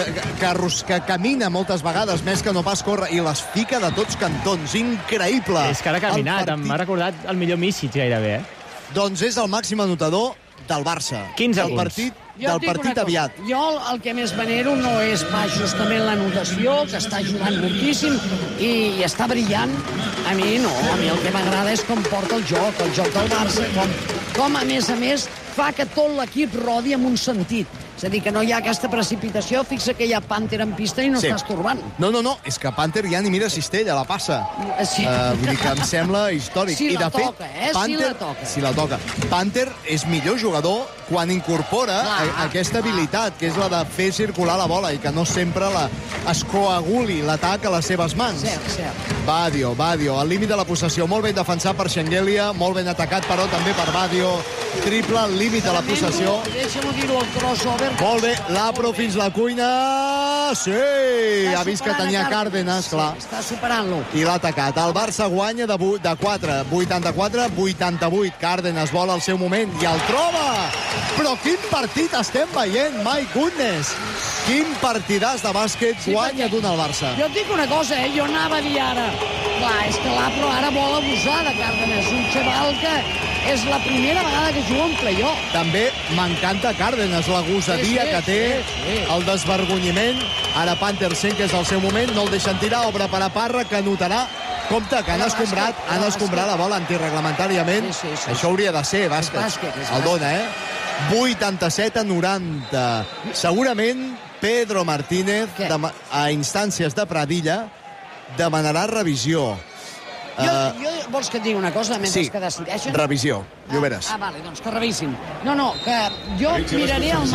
Speaker 1: que camina moltes vegades més que no pas corre, i les fica de tots cantons. Increïble.
Speaker 4: És que ara ha caminat, m'ha recordat el millor Mísic gairebé,
Speaker 1: Doncs és el màxim anotador del Barça.
Speaker 4: 15
Speaker 1: del
Speaker 4: punts.
Speaker 1: partit aviat.
Speaker 2: Jo el que més venero no és pas justament la notació, que està jugant moltíssim i està brillant. A mi no, a mi el que m'agrada és com porta el joc del Barça, com a més, fa que tot l'equip rodi amb un sentit. És a dir, que no hi ha aquesta precipitació. Fixa que hi ha Panther en pista i no està estorbant.
Speaker 1: No, és que Panther ja ni mira cistella, la passa.
Speaker 2: Sí.
Speaker 1: Vull dir que em sembla històric.
Speaker 2: Si
Speaker 1: I
Speaker 2: la
Speaker 1: de fet,
Speaker 2: toca,
Speaker 1: Panther,
Speaker 2: si la toca.
Speaker 1: Panther és millor jugador quan incorpora aquesta habilitat, que és la de fer circular la bola i que no sempre es coaguli l'atac a les seves mans.
Speaker 2: Cert.
Speaker 1: Badio, al límit de la possessió. Molt ben defensat per Schengelia, molt ben atacat, però també per Badio. Triple al límit de la possessió.
Speaker 2: Deixa'm dir-ho, el crossover.
Speaker 1: Molt bé, l'Apro fins la cuina. Sí! Ha vist que tenia Cárdenas, clar.
Speaker 2: Està superant-lo.
Speaker 1: I l'ha atacat. El Barça guanya de 4, 84-88. Cárdenas vola al seu moment i el troba! Però quin partit estem veient, my goodness! Quin partidàs de bàsquet guanya d'un al Barça.
Speaker 2: Jo et dic una cosa, jo anava a dir ara. Clar, és que l'Apro ara vol abusar de Cárdenas. Un xaval que és la primera vegada que juga en playoff.
Speaker 1: També m'encanta Cárdenas, la gosadia que té, el desvergonyiment. Ara Panther sent que és el seu moment, no el deixen tirar, obre per a Parra, que anotarà Compte, que han escombrat la bola antirreglamentàriament.
Speaker 2: Sí.
Speaker 1: Això hauria de ser bàsquet. El dona, 87-90. Segurament Pedro Martínez, a instàncies de Pradilla, demanarà revisió.
Speaker 2: Jo vols que et digui una cosa mentre que decideixen?
Speaker 1: Revisió, Lloberes.
Speaker 2: Vale, doncs que revisin. No, que jo miraré el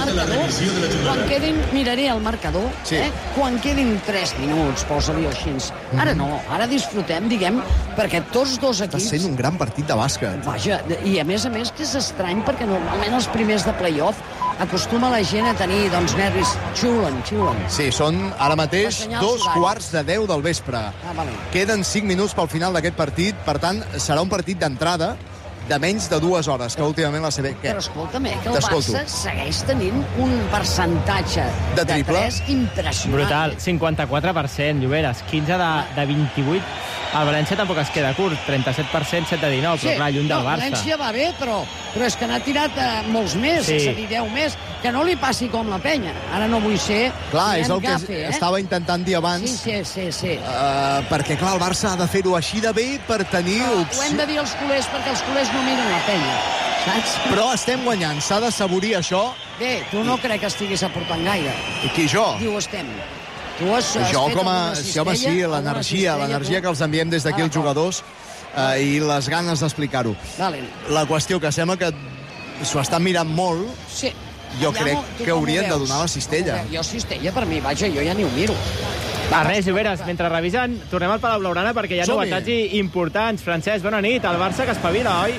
Speaker 2: marcador, quan quedin 3 minuts, posa-li així. Ara no, ara disfrutem, diguem, perquè tots dos equips...
Speaker 1: Està sent un gran partit de bàsquet.
Speaker 2: Vaja, i a més que és estrany, perquè normalment els primers de playoff acostuma la gent a tenir, doncs, nervis xulen.
Speaker 1: Sí, són ara mateix 9:45 del vespre. Queden 5 minuts pel final d'aquest partit, per tant, serà un partit d'entrada de menys de 2 hores, que últimament la CB...
Speaker 2: Però escolta'm, que el Barça segueix tenint un percentatge de 3 impressionant.
Speaker 4: Brutal, 54%, Lloberes, 15 de 28. El València tampoc es queda curt, 37%, 7 de 19, però clar, lluny del Barça.
Speaker 2: València va bé, però és que n'ha tirat molts més, és a dir, 10 més, que no li passi com la penya. Ara no vull ser...
Speaker 1: Clar, és el que estava intentant dir abans.
Speaker 2: Sí.
Speaker 1: Perquè, clar, el Barça ha de fer-ho així de bé per tenir opció.
Speaker 2: Ho hem de dir als culers, perquè els culers no miren la penya, saps?
Speaker 1: Però estem guanyant, s'ha d'assaborir això.
Speaker 2: Bé, tu no crec que estiguis aportant gaire.
Speaker 1: I qui, jo?
Speaker 2: Diu, estem. Tu has
Speaker 1: jo, com a... Sí, l'energia que els enviem des d'aquí els jugadors i les ganes d'explicar-ho. La qüestió que sembla que s'ho estan mirant molt, jo crec que haurien de donar la cistella.
Speaker 2: Jo cistella, per mi, vaja, jo ja ni ho miro.
Speaker 4: Res, Lloberes, mentre revisen, tornem al Palau Blaugrana perquè hi ha novetats importants. Francesc, bona nit. El Barça que espavila, oi?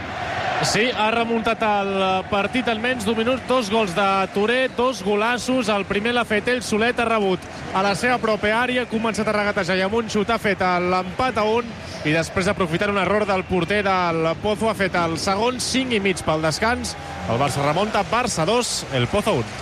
Speaker 5: Sí, ha remuntat el partit en menys d'un minut, 2 gols de Touré, 2 golassos. El primer l'ha fet ell, Solet, ha rebut a la seva pròpia àrea, ha començat a regatejar i amb un xut ha fet l'empat a 1 i després, aprofitant un error del porter del Pozo, ha fet el segon, 5,5 pel descans. El Barça remunta, Barça 2, el Pozo 1.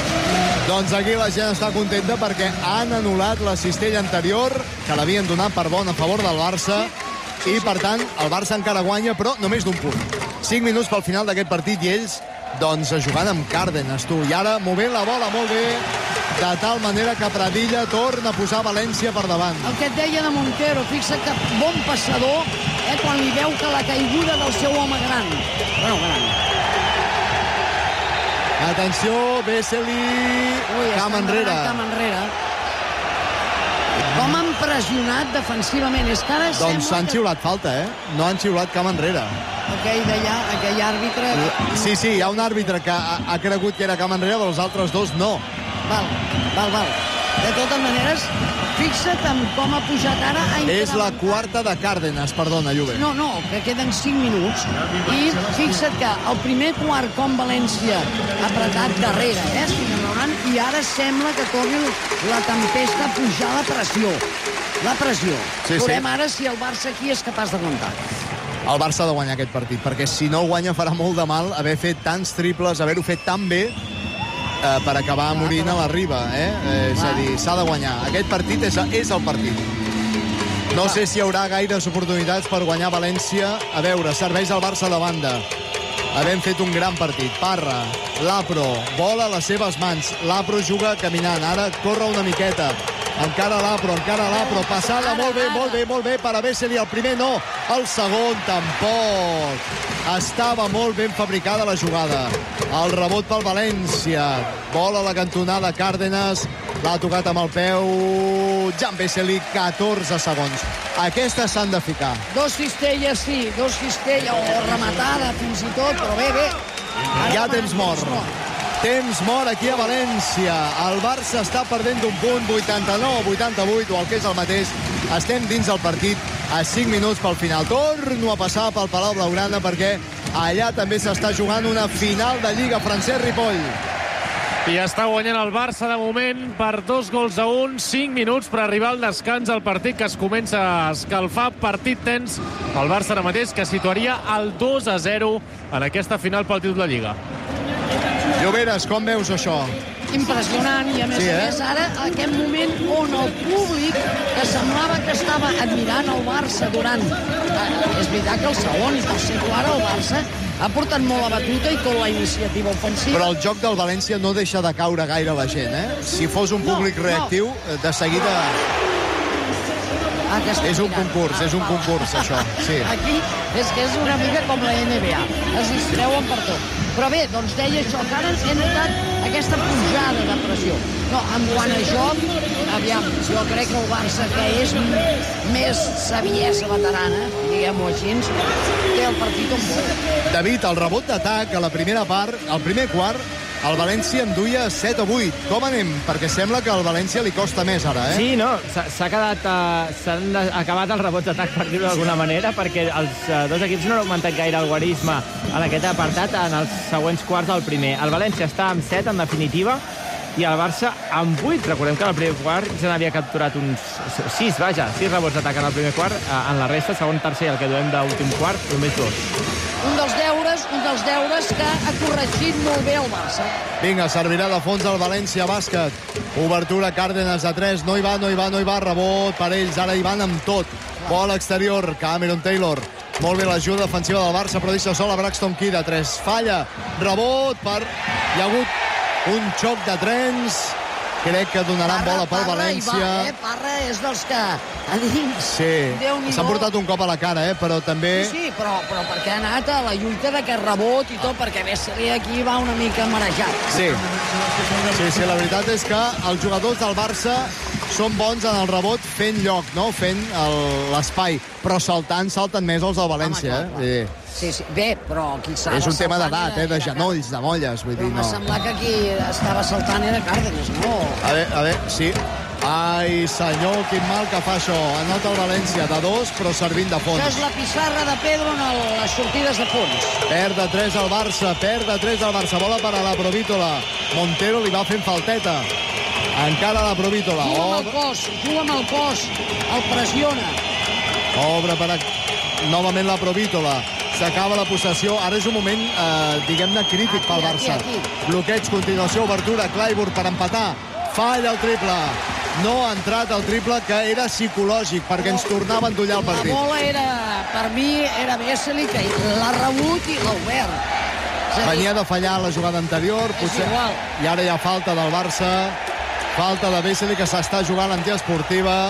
Speaker 1: Doncs aquí la gent està contenta perquè han anul·lat la cistella anterior, que l'havien donat per bona a favor del Barça, i per tant el Barça encara guanya, però només d'un punt. 5 minuts pel final d'aquest partit i ells doncs jugant amb Cárdenas, tu. I ara movent la bola molt bé, de tal manera que Pradilla torna a posar València per davant.
Speaker 2: El que et deia de Montero, fixa't que bon passador quan li veu que la caiguda del seu home gran. Gran.
Speaker 1: Atenció, Vesely, cam enrere.
Speaker 2: Com han pressionat defensivament. És que ara
Speaker 1: doncs s'han xiulat falta, No han xiulat cam enrere.
Speaker 2: Aquell àrbitre...
Speaker 1: Sí, hi ha un àrbitre que ha cregut que era cam enrere, però els altres dos no.
Speaker 2: Val. De totes maneres, fixa't en com ha pujat ara...
Speaker 1: És la quarta de Cárdenas, perdona, Llobé.
Speaker 2: No, que queden 5 minuts. I fixa't que el primer quart, com València ha apretat darrere, i ara sembla que torni la tempesta a pujar la pressió. Veurem ara si el Barça aquí és capaç d'aguantar.
Speaker 1: El Barça ha de guanyar aquest partit, perquè si no guanya farà molt de mal haver fet tants triples, haver-ho fet tan bé per acabar morint a la riba, És a dir, s'ha de guanyar. Aquest partit és el partit. No sé si hi haurà gaires oportunitats per guanyar València. A veure, serveix el Barça de banda. Havent fet un gran partit. Parra, Lapro, bola a les seves mans. Lapro juga caminant, ara corre una miqueta. Encara Lapro, passada, molt bé per a Vesely, el primer no, el segon tampoc. Estava molt ben fabricada la jugada. El rebot pel València, bola a la cantonada, Cárdenas, l'ha tocat amb el peu, Jan Vesely, 14 segons. Aquestes s'han de ficar.
Speaker 2: 2 cistelles, o rematada fins i tot, però bé.
Speaker 1: Hi ha temps mort. Temps mort aquí a València. El Barça està perdent d'un punt, 89-88, o el que és el mateix. Estem dins el partit a 5 minuts pel final. Torno a passar pel Palau Blaugrana perquè allà també s'està jugant una final de Lliga. Francesc Ripoll.
Speaker 5: I està guanyant el Barça de moment per 2-1, 5 minuts per arribar al descans, el partit que es comença a escalfar, partit tens. El Barça ara mateix que situaria el 2-0 en aquesta final pel títol de Lliga.
Speaker 1: Lloberes, com veus això?
Speaker 2: Impressionant, i a més, ara, aquest moment on el públic que semblava que estava admirant el Barça durant... És veritat que el segon i tercer quart el Barça ha portat molt la batuta i tota la iniciativa ofensiva.
Speaker 1: Però el joc del València no deixa de caure gaire la gent, Si fos un públic reactiu, de seguida... És un concurs, això. Sí.
Speaker 2: Aquí és que és una mica com la NBA. Es distreuen per tot. Però bé, doncs deia això, que ara he notat aquesta pujada de pressió. No, en quant a joc, aviam, jo crec que el Barça, que és més saviesa veterana, diguem-ho així, té el partit on vol.
Speaker 1: David, el rebot d'atac a la primera part, al primer quart, el València en duia 7 o 8. Com anem? Perquè sembla que al València li costa més ara, eh?
Speaker 4: Sí, no, s'han acabat els rebots d'atac, per dir-ho d'alguna manera, perquè els dos equips no han augmentat gaire el guarisme en aquest apartat en els següents quarts del primer. El València està amb 7, en definitiva, i el Barça amb 8. Recordem que en el primer quart ja n'havia capturat uns 6 rebots d'atac en el primer quart. En la resta, segon, tercer i el que duem d'últim quart, només 2.
Speaker 2: Un dels deures que ha corregit molt bé el Barça.
Speaker 1: Vinga, servirà de fons el València Bàsquet. Obertura, Cárdenas de 3. No hi va. Rebot per ells. Ara hi van amb tot. Bola exterior, Cameron Taylor. Molt bé l'ajuda defensiva del Barça, però deixa sol a Braxton Key de 3. Falla. Rebot per... Hi ha hagut un xoc de trens. Crec que donaran bola pel València.
Speaker 2: Parra és dels que a dins...
Speaker 1: Sí, s'han portat un cop a la cara, però també...
Speaker 2: Sí, però perquè ha anat a la lluita de que rebot i tot, perquè Vesely aquí va una mica marejat.
Speaker 1: Sí, la veritat és que els jugadors del Barça són bons en el rebot fent lloc, no? Fent l'espai, però salten més els del València.
Speaker 2: Sí, bé, però qui s'ha de
Speaker 1: és un tema d'edat, de genolls, de molles, vull dir, no.
Speaker 2: M'ha semblat que qui estava saltant era Cárdenas, no?
Speaker 1: A veure, sí. Ai, senyor, quin mal que fa això. Anota el València de 2, però servint de fons.
Speaker 2: Això és la pissarra de Pedro en les sortides de fons.
Speaker 1: Perd de 3 al Barça, Bola per a la Provítola. Montero li va fent falteta. Encara la Provítola.
Speaker 2: Juga amb el cos, el pressiona.
Speaker 1: Obre per novament la Provítola. S'acaba la possessió. Ara és un moment, diguem-ne, crític pel Barça. Bloqueig, continuació, obertura. Clyburn per empatar. Falla el triple. No ha entrat el triple, que era psicològic, perquè ens tornava a endollar el partit.
Speaker 2: La bola per mi, era Vesely, que l'ha rebut i l'ha obert.
Speaker 1: Venia de fallar la jugada anterior, potser, i ara hi ha falta del Barça. Falta de Vesely, que s'està jugant antiesportiva.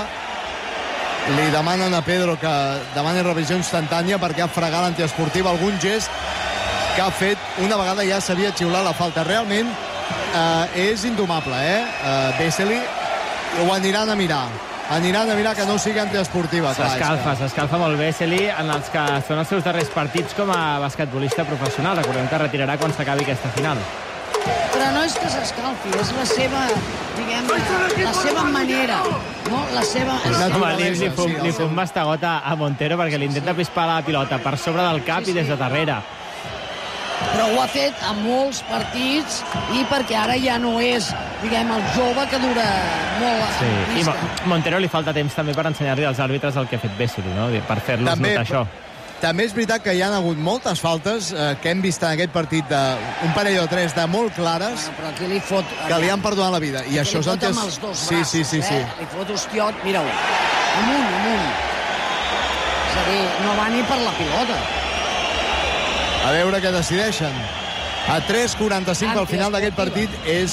Speaker 1: Li demanen a Pedro que demani revisió instantània perquè ha fregat l'antiesportiva, algun gest que ha fet. Una vegada ja s'havia xiulat la falta. Realment és indomable, Vesely. Ho aniran a mirar que no sigui antiesportiva.
Speaker 4: S'escalfa molt Vesely en els que són els seus darrers partits com a basquetbolista professional. Recordem que retirarà quan s'acabi aquesta final.
Speaker 2: Però no és que s'escalfi, és la seva, la seva manera, no? La seva...
Speaker 4: Li fa un mastegota a Montero perquè li intenta pispar la pilota per sobre del cap i des de darrere.
Speaker 2: Però ho ha fet a molts partits i perquè ara ja no és, el jove que dura molt.
Speaker 4: Sí, i Montero li falta temps també per ensenyar-li als àrbitres el que ha fet Vesely, no? Per fer-los notar això.
Speaker 1: També és veritat que hi ha hagut moltes faltes que hem vist en aquest partit, un parell o tres de molt clares, que li han perdonat la vida. I això
Speaker 2: li fot amb els dos braços, li fot hostiot, mira-ho, amunt. És a dir, no va ni per la pilota.
Speaker 1: A veure què decideixen. A 3:45 al final d'aquest partit és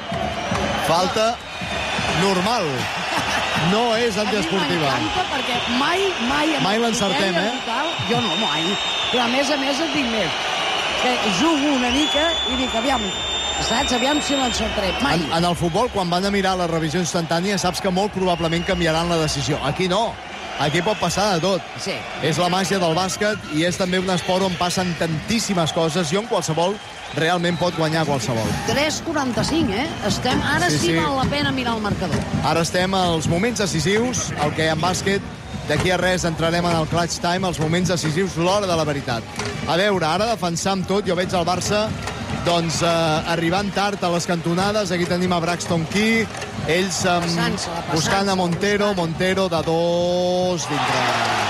Speaker 1: falta normal. No és antiesportiva.
Speaker 2: A mi m'encanta perquè mai
Speaker 1: l'encertem,
Speaker 2: Jo no, mai. Però a més et dic més. Que jugo una mica i dic, aviam si l'encertarem. Mai.
Speaker 1: En el futbol, quan van a mirar la revisió instantània, saps que molt probablement canviaran la decisió. Aquí no. Aquí pot passar de tot.
Speaker 2: Sí.
Speaker 1: És la màgia del bàsquet i és també un esport on passen tantíssimes coses i on qualsevol realment pot guanyar qualsevol.
Speaker 2: 3:45, Estem, ara sí val la pena mirar el marcador.
Speaker 1: Ara estem als moments decisius, el que en bàsquet d'aquí a res entrarem en el clutch time, els moments decisius, l'hora de la veritat. A veure, ara defensar amb tot, jo veig el Barça arribant tard a les cantonades. Aquí tenim a Braxton Key, ells buscant a Montero de 2 dintre.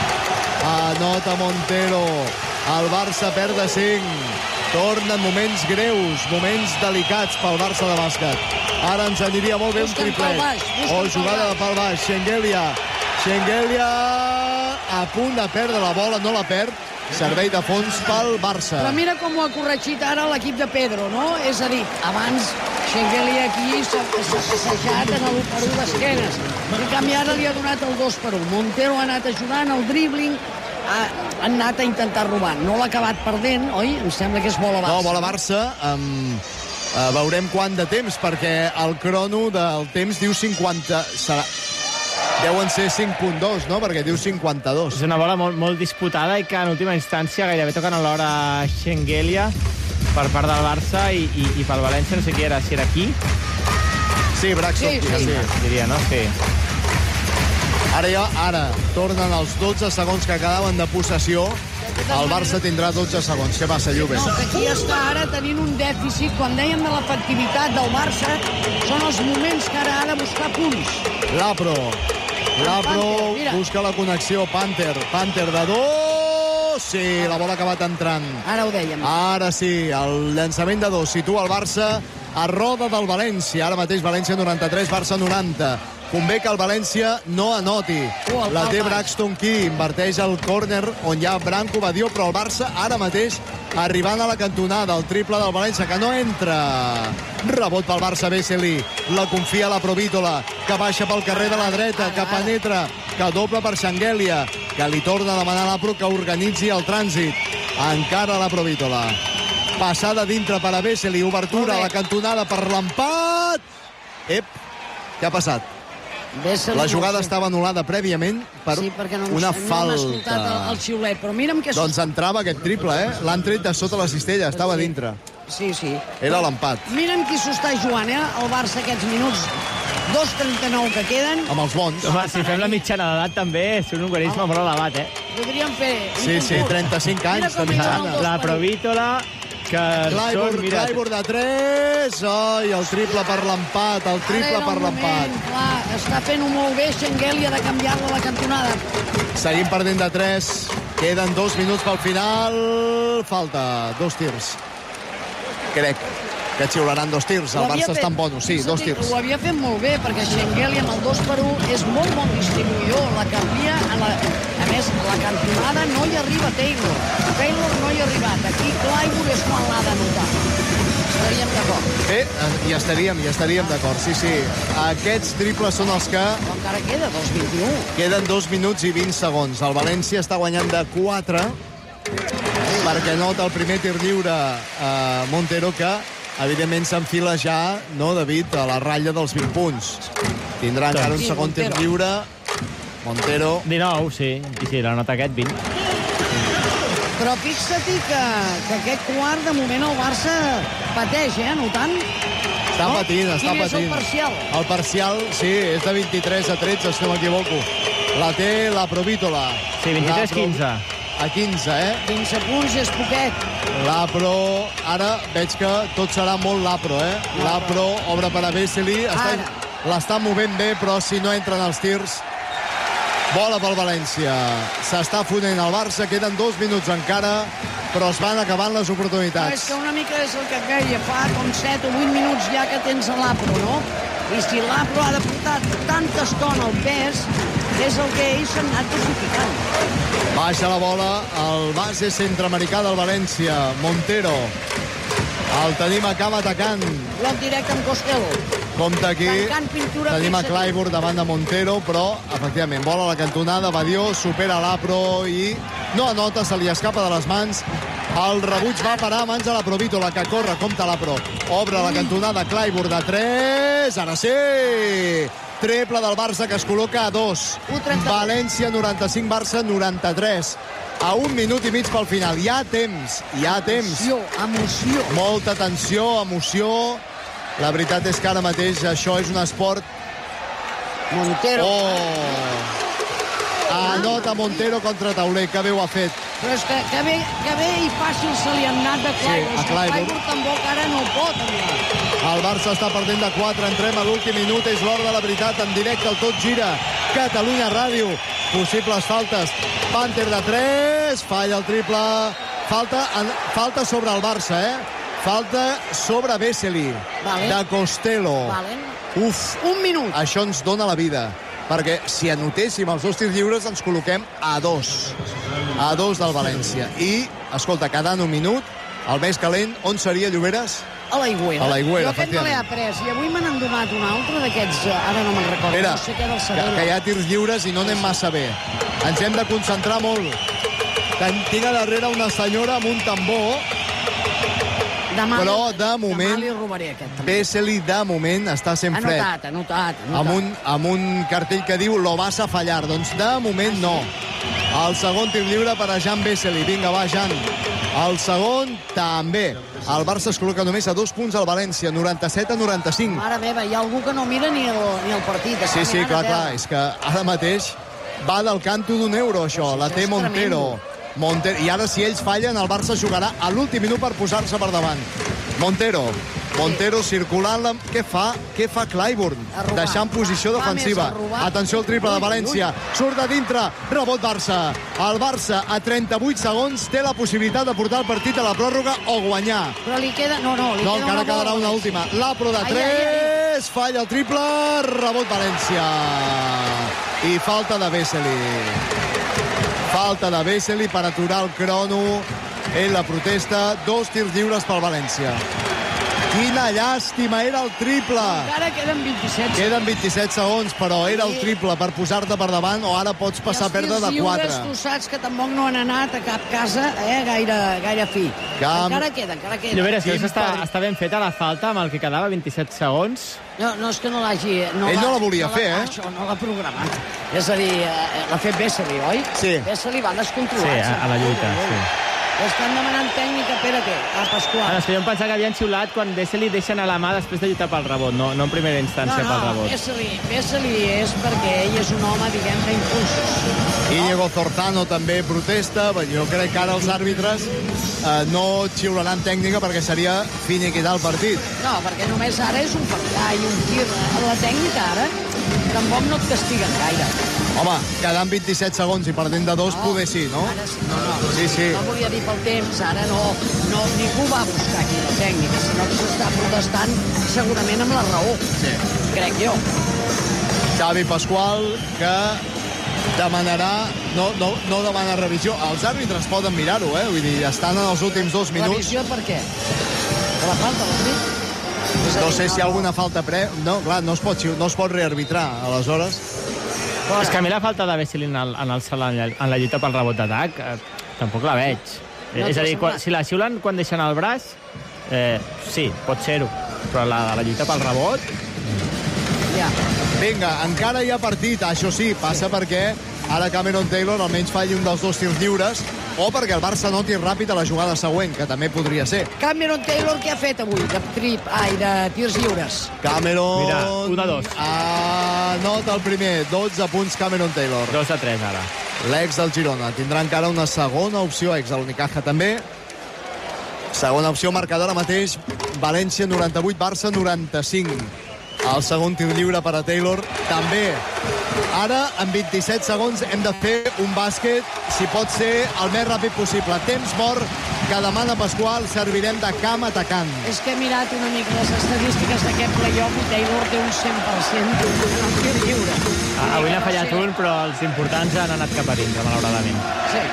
Speaker 1: Anota Montero, el Barça perd de 5. Tornen moments greus, moments delicats pel Barça de bàsquet. Ara ens aniria molt bé un triplet. Jugada de pal baix, Shengelia a punt de perdre la bola, no la perd. servei de fons pel Barça.
Speaker 2: Però mira com ho ha corregit ara l'equip de Pedro, no? És a dir, abans Schengelia aquí s'ha passejat en l'1-1 d'esquenes. En canvi, ara li ha donat el 2-1. Montero ha anat ajudant, el dribbling ha anat a intentar robar. No l'ha acabat perdent, oi? Em sembla que és bola Barça.
Speaker 1: No, bola Barça. Veurem quant de temps, perquè el crono del temps diu 50... Deuen ser 5.2, no? Perquè diu 52.
Speaker 4: És una bola molt disputada i que en última instància gairebé toquen a l'hora Schengelia per part del Barça i pel València, no sé qui era, si era aquí.
Speaker 1: Sí, Braxton.
Speaker 2: Sí.
Speaker 4: Diria, no? Sí.
Speaker 1: Ara tornen els 12 segons que quedaven de possessió. El Barça tindrà 12 segons. Què passa, Lluve?
Speaker 2: No, que aquí està ara tenint un dèficit. Quan dèiem de l'efectivitat del Barça, són els moments que ara ha de buscar punts.
Speaker 1: Lapro
Speaker 2: mira.
Speaker 1: busca la connexió. Panther de 2. Sí, la bola ha acabat entrant.
Speaker 2: Ara ho dèiem.
Speaker 1: Ara sí, el llançament de 2 situa el Barça a roda del València. Ara mateix València 93, Barça 90. Convé que el València no anoti. La té Braxton Key, inverteix el córner on hi ha Branco Badió, però el Barça ara mateix arribant a la cantonada, el triple del València, que no entra. Rebot pel Barça, Vesely, la confia a la Provítola, que baixa pel carrer de la dreta, que penetra, que doble per Schengelia, que li torna a demanar a l'Apro que organitzi el trànsit. Encara la Provítola. Passada dintre per a Vesely, obertura a la cantonada per l'empat. Què ha passat? La jugada estava anul·lada prèviament per una falta.
Speaker 2: No hem escoltat el xiulet, però mira'm que...
Speaker 1: Doncs entrava aquest triple, L'han tret de sota la cistella, estava dintre.
Speaker 2: Sí.
Speaker 1: Era l'empat.
Speaker 2: Mira'm qui s'ho està jugant, el Barça aquests minuts. 2:39 que queden.
Speaker 1: Amb els bons.
Speaker 4: Home, si fem la mitjana d'edat també és un organisme molt elevat,
Speaker 2: Podríem fer...
Speaker 1: Sí, 35 anys de mitjana.
Speaker 4: La Provítola...
Speaker 1: Clyburn de 3. Ai, el triple per l'empat,
Speaker 2: Clar, està fent-ho molt bé Schengelia de canviar-la a la cantonada.
Speaker 1: Seguim perdent de 3. Queden 2 minuts pel final. Falta 2 tirs. Crec que xiularan 2 tirs. El Barça està en bonus. Sí, 2 tirs.
Speaker 2: Ho havia fet molt bé, perquè Schengelia amb el 2-1 és molt bon distribuïdor. La canvia, a més, la cantonada no hi arriba Taylor. Taylor no hi ha arribat. Aquí Clyburn és quan l'ha de notar. Estaríem d'acord.
Speaker 1: Hi estaríem d'acord, sí. Aquests triples són els que...
Speaker 2: Però encara queda 2:21.
Speaker 1: Queden 2 minuts i 20 segons. El València està guanyant de 4 perquè nota el primer tir lliure Montero, que evidentment s'enfila ja, no, David, a la ratlla dels 20 punts. Tindrà encara un segon tir lliure. Montero.
Speaker 4: 19, sí, la nota aquest, 20.
Speaker 2: Però fixa't que aquest quart, de moment, el Barça pateix, notant?
Speaker 1: Està patint.
Speaker 2: Quin és el parcial?
Speaker 1: El parcial, sí, és de 23-13, si no m'equivoco. La té la Provítola.
Speaker 4: Sí, 23-15.
Speaker 1: A 15,
Speaker 2: 15 punts és poquet.
Speaker 1: L'Apro, ara veig que tot serà molt l'Apro, L'Apro obre per a Vesely. L'està movent bé, però si no entren els tirs... Bola pel València. S'està fonent el Barça, queden 2 minuts encara, però es van acabant les oportunitats.
Speaker 2: És que una mica és el que et deia, fa com 7 o 8 minuts ja que tens l'Apro, no? I si l'Apro ha de portar tanta estona al pes, és el que ells s'han anat dosificant.
Speaker 1: Baixa la bola, el base centreamericà del València, Montero. El tenim, acaba atacant.
Speaker 2: Bloc directe amb Costello.
Speaker 1: Compte aquí, tenim a Clyburn davant de Montero, però, efectivament, bola a la cantonada, Badió, supera l'Apro i no anota, se li escapa de les mans. El rebuig va parar a mans de la Provítola, que corre, compte l'Apro. Obre la cantonada, Clyburn de 3, ara sí! Triple del Barça, que es col·loca a 2. València 95, Barça 93. A 1 minut i mig pel final. Hi ha temps.
Speaker 2: Emoció.
Speaker 1: Molta tensió, emoció. La veritat és que ara mateix això és un esport...
Speaker 2: Montero.
Speaker 1: Anota Montero contra Tauler, que bé ho ha fet.
Speaker 2: Però és que bé i fàcil se li han anat de Clyburn.
Speaker 1: Sí, a Clyburn
Speaker 2: tampoc ara no pot arribar.
Speaker 1: El Barça està perdent de 4, entrem a l'últim minut, és l'hora de la veritat, en directe al Tot Gira, Catalunya Ràdio. Possibles faltes. Panther de 3, falla el triple. Falta sobre el Barça, Falta sobre Vesely, de Costello. Uf,
Speaker 2: 1 minut.
Speaker 1: Això ens dona la vida, perquè si anotéssim els 2 tirs lliures ens col·loquem a 2. a 2 del València. I, escolta, quedant un minut, el més calent, on seria Lloberes?
Speaker 2: A l'Aigüera.
Speaker 1: A l'Aigüera,
Speaker 2: jo aquest no l'he après. I avui me n'han donat un altre d'aquests, ara no me'n recordo.
Speaker 1: Mira,
Speaker 2: no sé què del Severo.
Speaker 1: que hi ha tirs lliures i no anem massa bé. Ens hem de concentrar molt. Tinc a darrere una senyora amb un tambor, però de moment...
Speaker 2: Demà li robaré aquest, també.
Speaker 1: Vesely, de moment, està sent fred.
Speaker 2: Anotat.
Speaker 1: Amb un cartell que diu lo vas a fallar. Doncs de moment no. El segon tir lliure per a Jan Vesely. Vinga, va, Jan. El segon també. El Barça es col·loca només a 2 punts al València, 97-95.
Speaker 2: Mare meva, hi ha algú que no mira ni el partit.
Speaker 1: Sí, clar. És que ara mateix va del canto d'un euro, això. La té Montero. I ara, si ells fallen, el Barça jugarà a l'últim minut per posar-se per davant. Montero circulant-la. Què fa Clyburn? Deixant posició defensiva. Atenció al triple de València. Surt de dintre. Rebot Barça. El Barça, a 38 segons, té la possibilitat de portar el partit a la pròrroga o guanyar.
Speaker 2: Però li queda... No,
Speaker 1: encara quedarà una última. L'Apro de 3. Falla el triple. Rebot València. I falta de Vesely per aturar el crono. Ell la protesta. 2 tirs lliures pel València. Quina llàstima, era el triple.
Speaker 2: Encara queden 27 segons.
Speaker 1: Queden 27 segons, però era el triple per posar-te per davant, o ara pots passar a perdre de 4.
Speaker 2: I els tirs lliures, tu saps que tampoc no han anat a cap casa gaire fi. Encara queda.
Speaker 4: Lloberes, està ben feta la falta amb el que quedava 27 segons.
Speaker 2: No és que no l'hagi...
Speaker 1: Ell no la volia fer,
Speaker 2: Això no l'ha programat. És a dir, l'ha fet Vesely, oi?
Speaker 1: Sí.
Speaker 2: Vesely va descontrolat.
Speaker 4: Sí, a la lluita, sí.
Speaker 2: Estan demanant tècnica, espera, a Pasqual.
Speaker 4: És que jo em pensava que havien xiulat quan Vesely deixa anar la mà després de lluitar pel rebot, no en primera instància pel rebot.
Speaker 2: Vesely és perquè ell és un home, diguem, d'impulsos.
Speaker 1: Íñigo Zorzano també protesta. Jo crec que ara els àrbitres no xiularan tècnica perquè seria finiquitar el partit.
Speaker 2: No, perquè només ara és un partit i un tir. La tècnica ara tampoc no et castiguen gaire.
Speaker 1: Home, quedant 27 segons i perdent de 2, poder sí, no?
Speaker 2: Ara sí, no.
Speaker 1: Sí.
Speaker 2: No volia dir pel temps, ara no ningú va buscar aquí la tècnica, sinó que s'està protestant segurament amb la raó.
Speaker 1: Sí.
Speaker 2: Crec jo.
Speaker 1: Xavi Pasqual, que demanarà... No demana revisió. Els àrbitres poden mirar-ho, Vull dir, estan en els últims 2 minuts.
Speaker 2: Revisió per què? Per la falta, l'has dit?
Speaker 1: No sé si hi ha alguna falta No, clar, no es pot rearbitrar, aleshores.
Speaker 4: És que a mi la falta de Vesely en la lluita pel rebot d'atac tampoc la veig. És a dir, si la xiulen quan deixen el braç, sí, pot ser-ho. Però la lluita pel rebot...
Speaker 2: Ja.
Speaker 1: Vinga, encara hi ha partit. Això sí, passa perquè ara Cameron Taylor almenys falli un dels 2 tirs lliures, o perquè el Barça noti ràpid a la jugada següent, que també podria ser.
Speaker 2: Cameron Taylor, què ha fet avui de tirs lliures?
Speaker 1: Cameron...
Speaker 4: Mira, 1-2.
Speaker 1: Nota el primer, 12 punts Cameron Taylor.
Speaker 4: 2-3 ara.
Speaker 1: L'ex del Girona. Tindrà encara una segona opció, ex de l'Unicaja també. Segona opció marcadora mateix, València 98, Barça 95. El segon tir lliure per a Taylor també. Ara, en 27 segons, hem de fer un bàsquet, si pot ser el més ràpid possible. Temps mort que demana Pasqual, servirem de camp atacant.
Speaker 2: És que he mirat una mica les estadístiques d'aquest playoff i Taylor té un 100% en tir lliure.
Speaker 4: Avui n'ha fallat un, però els importants han anat cap a dintre, malauradament.
Speaker 2: Sí.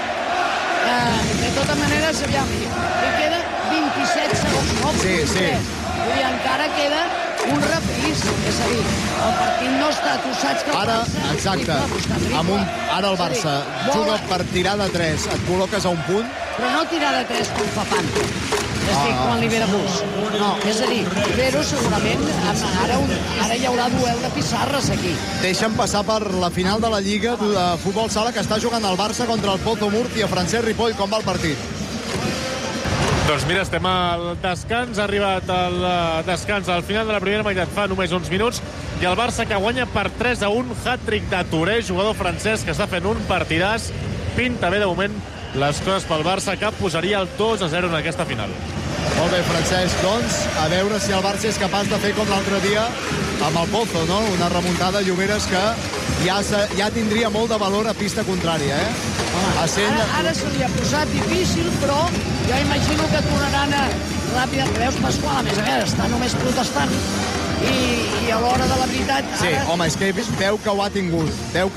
Speaker 2: De totes maneres, aviam, li queda 27 segons. No,
Speaker 1: sí.
Speaker 2: Vull dir, encara queda un repris. És a dir, el partit no està... Tu saps que el
Speaker 1: ara,
Speaker 2: Barça...
Speaker 1: exacte. Ara el Barça juga per tirar de 3. Et col·loques a un punt.
Speaker 2: Però no tirar de 3 com fa Panto. És a dir, quan li ve de bus. No, és a dir, però segurament ara hi haurà duel de pissarres aquí.
Speaker 1: Deixa'm passar per la final de la Lliga de Futbol Sala que està jugant el Barça contra el Pozo Murcia. Francesc Ripoll, com va el partit?
Speaker 5: Doncs mira, estem al descans, ha arribat el descans al final de la primera meitat fa només uns minuts, i el Barça que guanya per 3-1, hat-trick de Touré, jugador francès que està fent un partidàs, pinta bé de moment les coses pel Barça, que posaria el 2-0 en aquesta final.
Speaker 1: Molt bé, Francesc, doncs, a veure si el Barça és capaç de fer com l'altre dia amb el Pozo, no? Una remuntada Lloberes que ja tindria molt de valor a pista contrària,
Speaker 2: Ara se li ha posat difícil, però jo imagino que tornaran ràpid. Veus, Pasqual, a més, està només protestant. i a l'hora de la veritat...
Speaker 1: Sí, home, és que veu que ho ha tingut.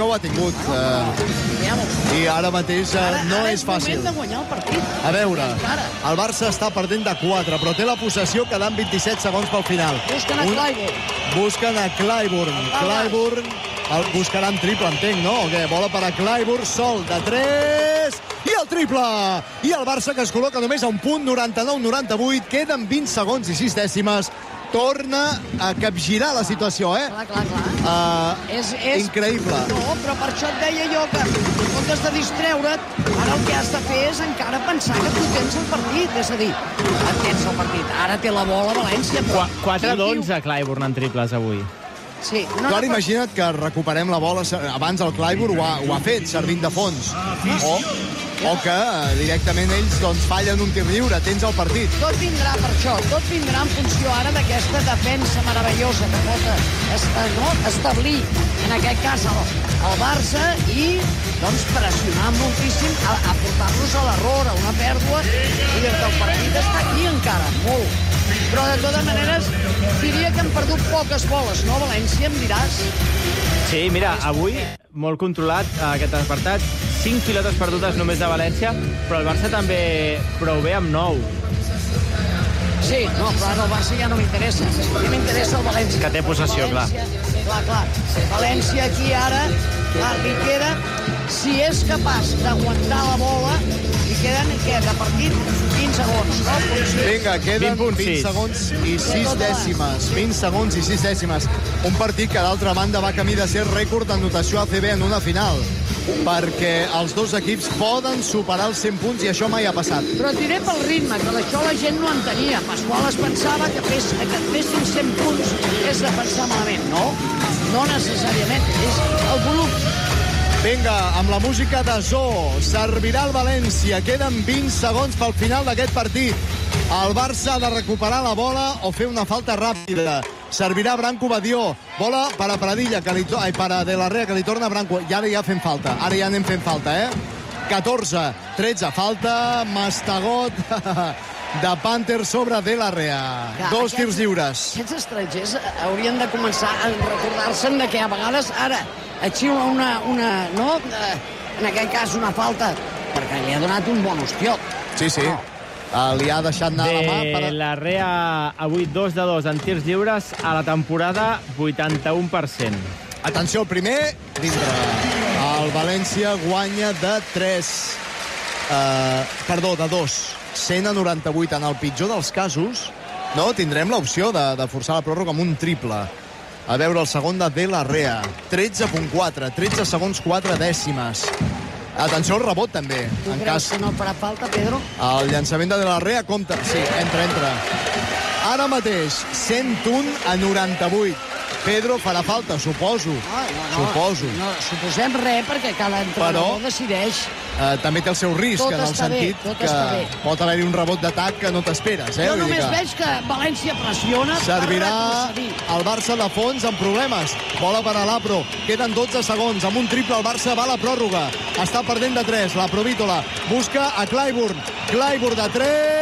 Speaker 1: I ara mateix no és fàcil.
Speaker 2: Ara és moment de guanyar el partit.
Speaker 1: A veure, el Barça està perdent de 4, però té la possessió quedant 27 segons pel final.
Speaker 2: Busquen a Clyburn.
Speaker 1: Busquen a Clyburn. Clyburn el buscaran triple, entenc, no? O què? Bola per a Clyburn, sol de 3... I el triple! I el Barça, que es col·loca només a un punt, 99-98, queden 20 segons i 6 dècimes. Torna a capgirar la situació,
Speaker 2: Clar.
Speaker 1: Increïble.
Speaker 2: No, però per això et deia jo que en comptes de distreure't, ara el que has de fer és encara pensar que tu tens el partit. És a dir, tens el partit. Ara té la bola València.
Speaker 4: 4 d'11 a Clyburn en triples avui.
Speaker 2: Sí.
Speaker 1: Clar, imagina't que recuperem la bola. Abans el Clyburn ho ha fet, servint de fons. O que directament ells fallen un tir lliure. Tens el partit.
Speaker 2: Tot vindrà per això. Tot vindrà en funció ara d'aquesta defensa meravellosa que pot establir, en aquest cas, el Barça i pressionar moltíssim a portar-los a l'error, a una pèrdua. I dir-te, el partit està aquí encara, molt. Però, de totes maneres, diria que han perdut poques boles, no, València, em diràs?
Speaker 4: Sí, mira, avui, molt controlat aquest apartat, 5 pilotes perdudes només de València, però el Barça també prou bé amb 9.
Speaker 2: Sí, no, però ara el Barça ja no m'interessa. A mi m'interessa el València.
Speaker 4: Que té possessió, clar.
Speaker 2: Clar. València aquí ara, li queda, si és capaç d'aguantar la bola, li queden, de partit, 20 segons, no?
Speaker 1: Vinga, queden 20 segons i 6 dècimes. 20 segons i 6 dècimes. Un partit que, d'altra banda, va camí de ser rècord d'anotació ACB en una final, perquè els dos equips poden superar els 100 punts i això mai ha passat.
Speaker 2: Però et diré pel ritme, que això la gent no entenia. Pasqual es pensava que et fessin 100 punts és defensar malament. No necessàriament, és el volum.
Speaker 1: Vinga, amb la música de Zo, servirà el València. Queden 20 segons pel final d'aquest partit. El Barça ha de recuperar la bola o fer una falta ràpida. Servirà Branco Badió. Bola per a Pradilla, per a De La Rea, que li torna a Branco. I ara ja fem falta. Ara ja anem fent falta, 14, 13, falta. Mastagot de Panther sobre De La Rea. Dos tirs lliures.
Speaker 2: Aquests estrangers haurien de començar a recordar-se'n de que a vegades ara et xiula en aquest cas una falta, perquè li ha donat un bon hostiot.
Speaker 1: Sí. Li ha deixat anar la mà.
Speaker 4: De La Rea avui 2 de 2 en tirs lliures a la temporada, 81%.
Speaker 1: Atenció, el primer, dintre. El València guanya de 2. 100-98. En el pitjor dels casos, tindrem l'opció de forçar la pròrroga amb un triple. A veure el segon de La Rea. 13.4, 13 segons 4 dècimes. Atenció al rebot, també.
Speaker 2: Tu creus que no farà falta, Pedro?
Speaker 1: El llançament de La Rea compta. Sí, entra. Ara mateix, 101-98. Pedro farà falta, suposo. Suposo.
Speaker 2: No suposem res, perquè cada entrenador decideix.
Speaker 1: També té el seu risc, en el sentit que pot haver-hi un rebot d'atac que no t'esperes.
Speaker 2: Jo només veig que València pressiona.
Speaker 1: Servirà el Barça de fons amb problemes. Bola per a l'Apro. Queden 12 segons. Amb un triple el Barça va a la pròrroga. Està perdent de 3. La Provítola busca a Clyburn. Clyburn de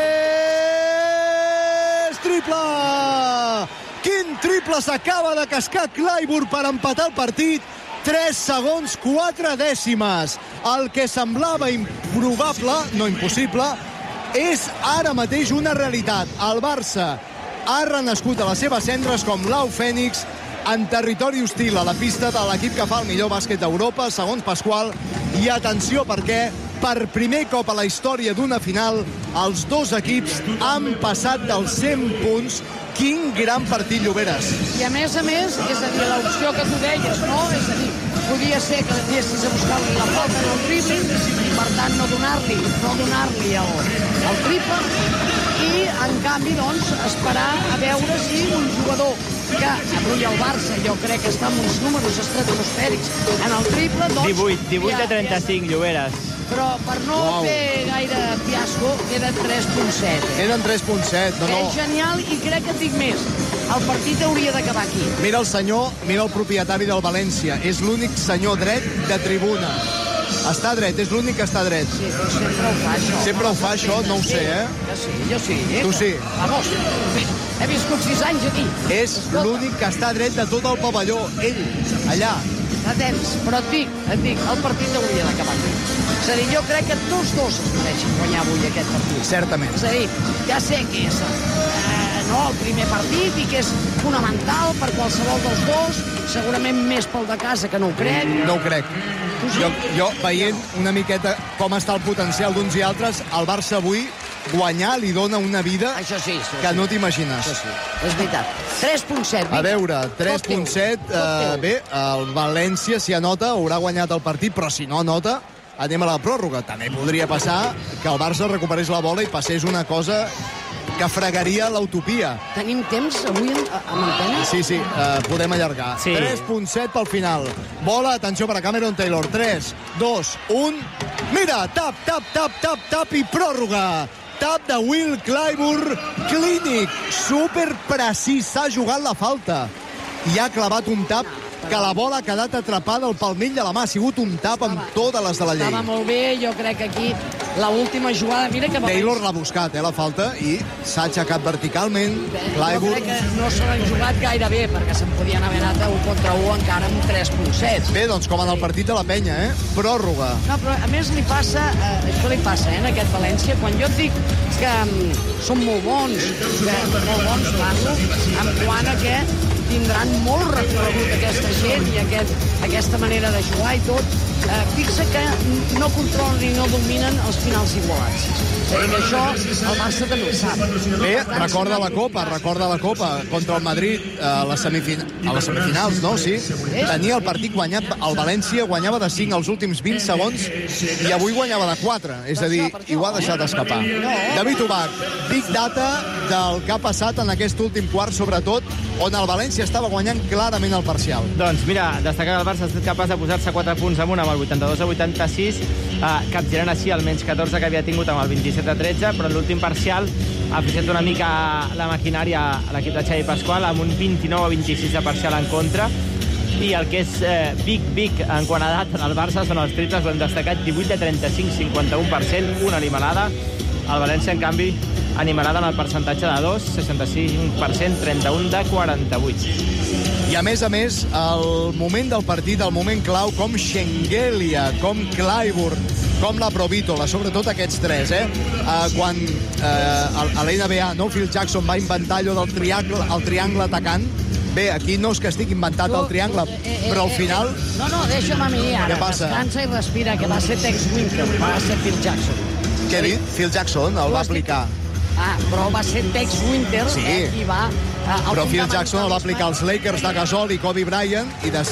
Speaker 1: 3. Triple! Quin triple s'acaba de cascar Clyburn per empatar el partit. 3 segons, 4 dècimes. El que semblava improbable, no impossible, és ara mateix una realitat. El Barça ha renascut a les seves cendres com l'au fènix en territori hostil a la pista de l'equip que fa el millor bàsquet d'Europa, segons Pasqual. I atenció, perquè per primer cop a la història d'una final els dos equips han passat dels 100 punts. Quin gran partit, Lloberes.
Speaker 2: I a més, és a dir, l'opció que tu deies, no? És a dir, podia ser que anessis a buscar-li la falta en el dribbling i, per tant, no donar-li el triple i, en canvi, esperar a veure si un jugador que avui el Barça jo crec que està amb uns números estratosfèrics en el triple,
Speaker 4: 18 de 35, Lloberes.
Speaker 2: Però per no fer gaire fiasco, queden 3.7.
Speaker 1: Queden 3.7,
Speaker 2: És genial i crec que et dic més. El partit hauria d'acabar aquí.
Speaker 1: Mira el propietari del València. És l'únic senyor dret de tribuna. Està dret, és l'únic que està dret.
Speaker 2: Sí, però sempre ho fa, això.
Speaker 1: Sempre ho fa, això? No ho sé,
Speaker 2: Que sí, jo sí.
Speaker 1: Tu sí.
Speaker 2: Vamos, he viscut 6 anys aquí.
Speaker 1: És l'únic que està dret de tot el pavelló. Ell, allà.
Speaker 2: De temps, però et dic, el partit hauria d'acabar aquí. És a dir, jo crec que tots dos es mereixen guanyar avui aquest partit.
Speaker 1: Certament.
Speaker 2: És a dir, ja sé que és el primer partit i que és fonamental per qualsevol dels dos, segurament més pel de casa, que no ho crec.
Speaker 1: No ho crec. Jo veient una miqueta com està el potencial d'uns i altres, el Barça avui guanyar li dona una vida que no t'imagines.
Speaker 2: Això sí, és veritat. 3.7.
Speaker 1: A veure, 3.7. Bé, el València, si anota, haurà guanyat el partit, però si no anota, anem a la pròrroga. També podria passar que el Barça recuperés la bola i passés una cosa que fregaria l'utopia.
Speaker 2: Tenim temps avui amb antena?
Speaker 1: Sí, podem allargar.
Speaker 4: Sí.
Speaker 1: 3.7 pel final. Bola, atenció per a Cameron Taylor. 3, 2, 1... Mira, tap i pròrroga. Tap de Will Clyburn, clínic, superprecís, s'ha jugat la falta. I ha clavat un tap que la bola ha quedat atrapada al palmell de la mà. Ha sigut un tap amb totes les de la llei.
Speaker 2: Estava molt bé, jo crec que aquí l'última jugada... Mira que
Speaker 1: Taylor l'ha buscat, la falta, i s'ha aixecat verticalment.
Speaker 2: Jo crec que no se l'han jugat gaire bé, perquè se'n podien haver anat a 1 contra 1 encara amb 3.7.
Speaker 1: Bé, doncs com en el partit de la Penya, pròrroga.
Speaker 2: No, però a més li passa, això li passa, en aquest València, quan jo et dic que són molt bons, parlo, en quant a que tindran molt recorregut aquesta gent i aquesta manera de jugar i tot. Fixa que no controlen i no dominen els finals igualats. Això el Barça també ho sap.
Speaker 1: Bé, recorda la Copa contra el Madrid a les semifinals, no? Sí. Tenia el partit guanyat, el València guanyava de 5 als últims 20 segons i avui guanyava de 4. És a dir, i ho ha deixat escapar. David Ubach, big data del que ha passat en aquest últim quart, sobretot, on el València estava guanyant clarament el parcial.
Speaker 4: Doncs mira, destacar que el Barça ha estat capaç de posar-se 4 punts amunt amb el 82-86, capgirant així el menys 14 que havia tingut amb el 27-13, però en l'últim parcial ha fixat una mica la maquinària a l'equip de Xavi Pasqual amb un 29-26 de parcial en contra. I el que és big en quant a edat en el Barça són els triples, ho hem destacat, 18-35, 51%, una animalada. El València, en canvi, animalada en el percentatge de 2, 65%, 31-48.
Speaker 1: I a més, el moment del partit, el moment clau, com Schengelia, com Clyburn, com la Provítola, sobretot aquests tres, quan a l'NBA, no? Phil Jackson va inventar allò del triangle atacant. Bé, aquí no és que estigui inventat el triangle, però al final...
Speaker 2: No, deixa'm a mi ara.
Speaker 1: Què passa?
Speaker 2: Descansa i respira, que va ser Tex Winter, va ser Phil Jackson.
Speaker 1: Què ha dit? Phil Jackson el va aplicar.
Speaker 2: Però va ser Tex Winter qui va...
Speaker 1: Però Phil Jackson el va aplicar als Lakers de Gasol i Kobe Bryant i els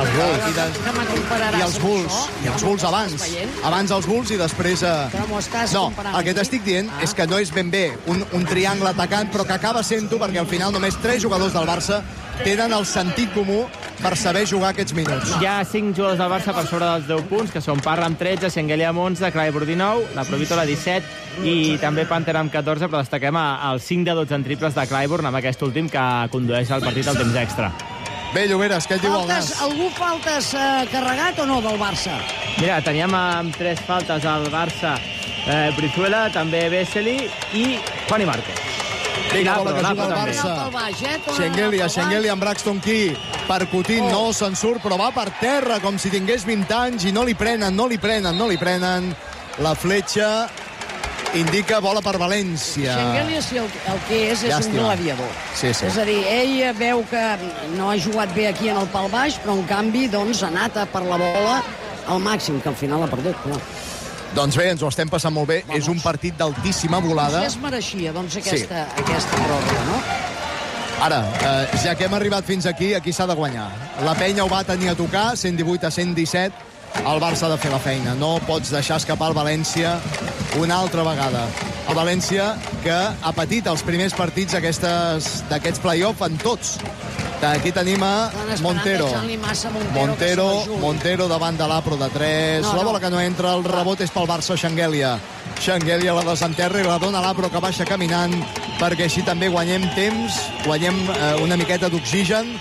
Speaker 1: Bulls. I els Bulls abans. Abans els Bulls i després... No, el que t'estic dient és que no és ben bé un triangle atacant, però que acaba sent-ho perquè al final només 3 jugadors del Barça tenen el sentit comú per saber jugar aquests minuts.
Speaker 4: Hi ha 5 jugadors del Barça per sobre dels 10 punts, que són Parra amb 13, Schengelia amb 11, Clyburn 19, la Provítola 17 i també Panther amb 14, però destaquem els 5 de 12 en triples de Clyburn amb aquest últim que condueix el partit al temps extra.
Speaker 1: Bé, Lloberes, què et diu el Nas?
Speaker 2: Algú faltes carregat o no del Barça?
Speaker 4: Mira, teníem amb 3 faltes al Barça Brizuela, també Vesely i Juani Márquez.
Speaker 1: Vinga, bola que juga el Barça. Schengelia amb Braxton Key. Per Coutinho no se'n surt, però va per terra com si tingués 20 anys i no li prenen. La fletxa indica bola per València.
Speaker 2: Schengelia, si el que és un gladiador.
Speaker 1: Sí.
Speaker 2: És a dir, ell veu que no ha jugat bé aquí en el pal baix, però en canvi ha anat per la bola al màxim, que al final ha perdut.
Speaker 1: Doncs bé, ens ho estem passant molt bé. És un partit d'altíssima volada.
Speaker 2: Si es mereixia, aquesta pròrroga, no?
Speaker 1: Ara, ja que hem arribat fins aquí s'ha de guanyar. La Penya ho va tenir a tocar, 118-117. El Barça ha de fer la feina. No pots deixar escapar el València una altra vegada. El València que ha patit els primers partits d'aquests play-off en tots. Aquí tenim a Montero. Montero davant de l'Apro de 3. La bola que no entra, el rebot és pel Barça, Schengelia la desenterra i la dona a l'Apro, que baixa caminant, perquè així també guanyem temps, guanyem una miqueta d'oxigen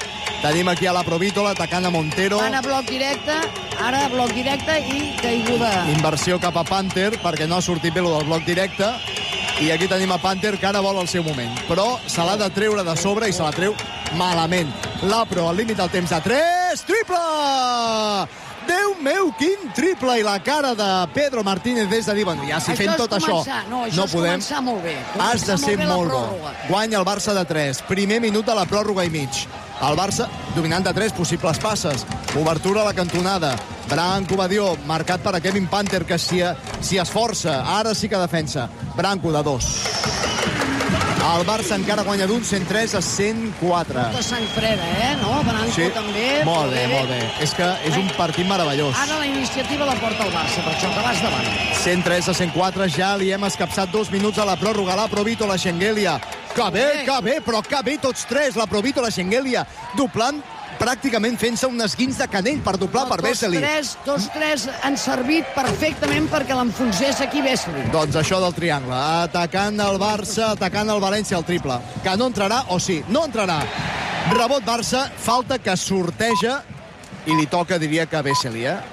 Speaker 1: Tenim aquí a la Provítola atacant a Montero.
Speaker 2: Van a bloc directe, ara bloc directe i caiguda.
Speaker 1: Inversió cap a Panther, perquè no ha sortit bé el del bloc directe. I aquí tenim a Panther, que ara vol el seu moment. Però se l'ha de treure de sobre i se la treu malament. Lapro al límit del temps de 3. Triple! Déu meu, quin triple! I la cara de Pedro Martínez des de dir, bueno, ja si fent tot això
Speaker 2: no podem. Això és començar molt bé.
Speaker 1: Has de ser molt bo. Guanya el Barça de 3. Primer minut de la pròrroga i mig. El Barça dominant de 3 possibles passes. Obertura a la cantonada. Branco Badió, marcat per a Kevin Panther, que s'hi esforça. Ara sí que defensa. Branco de 2. El Barça encara guanya d'un, 103 a 104.
Speaker 2: Tota sang freda, no? Branco també.
Speaker 1: Molt bé, molt bé. És que és un partit meravellós.
Speaker 2: Ara la iniciativa la porta el Barça, per això que vas davant.
Speaker 1: 103 a 104, ja li hem escapçat 2 minuts a la pròrroga. La Provítola, Schengelia. Que bé, però que bé tots tres. La Provítola, Schengelia, doblant, pràcticament fent-se un esguins de canell per doblar per Vesely.
Speaker 2: Tots tres han servit perfectament perquè l'enfonsés aquí Vesely.
Speaker 1: Doncs això del triangle. Atacant el Barça, atacant el València, el triple. Que no entrarà, o sí, no entrarà. Rebot Barça, falta que sorteja i li toca, diria que a Vesely,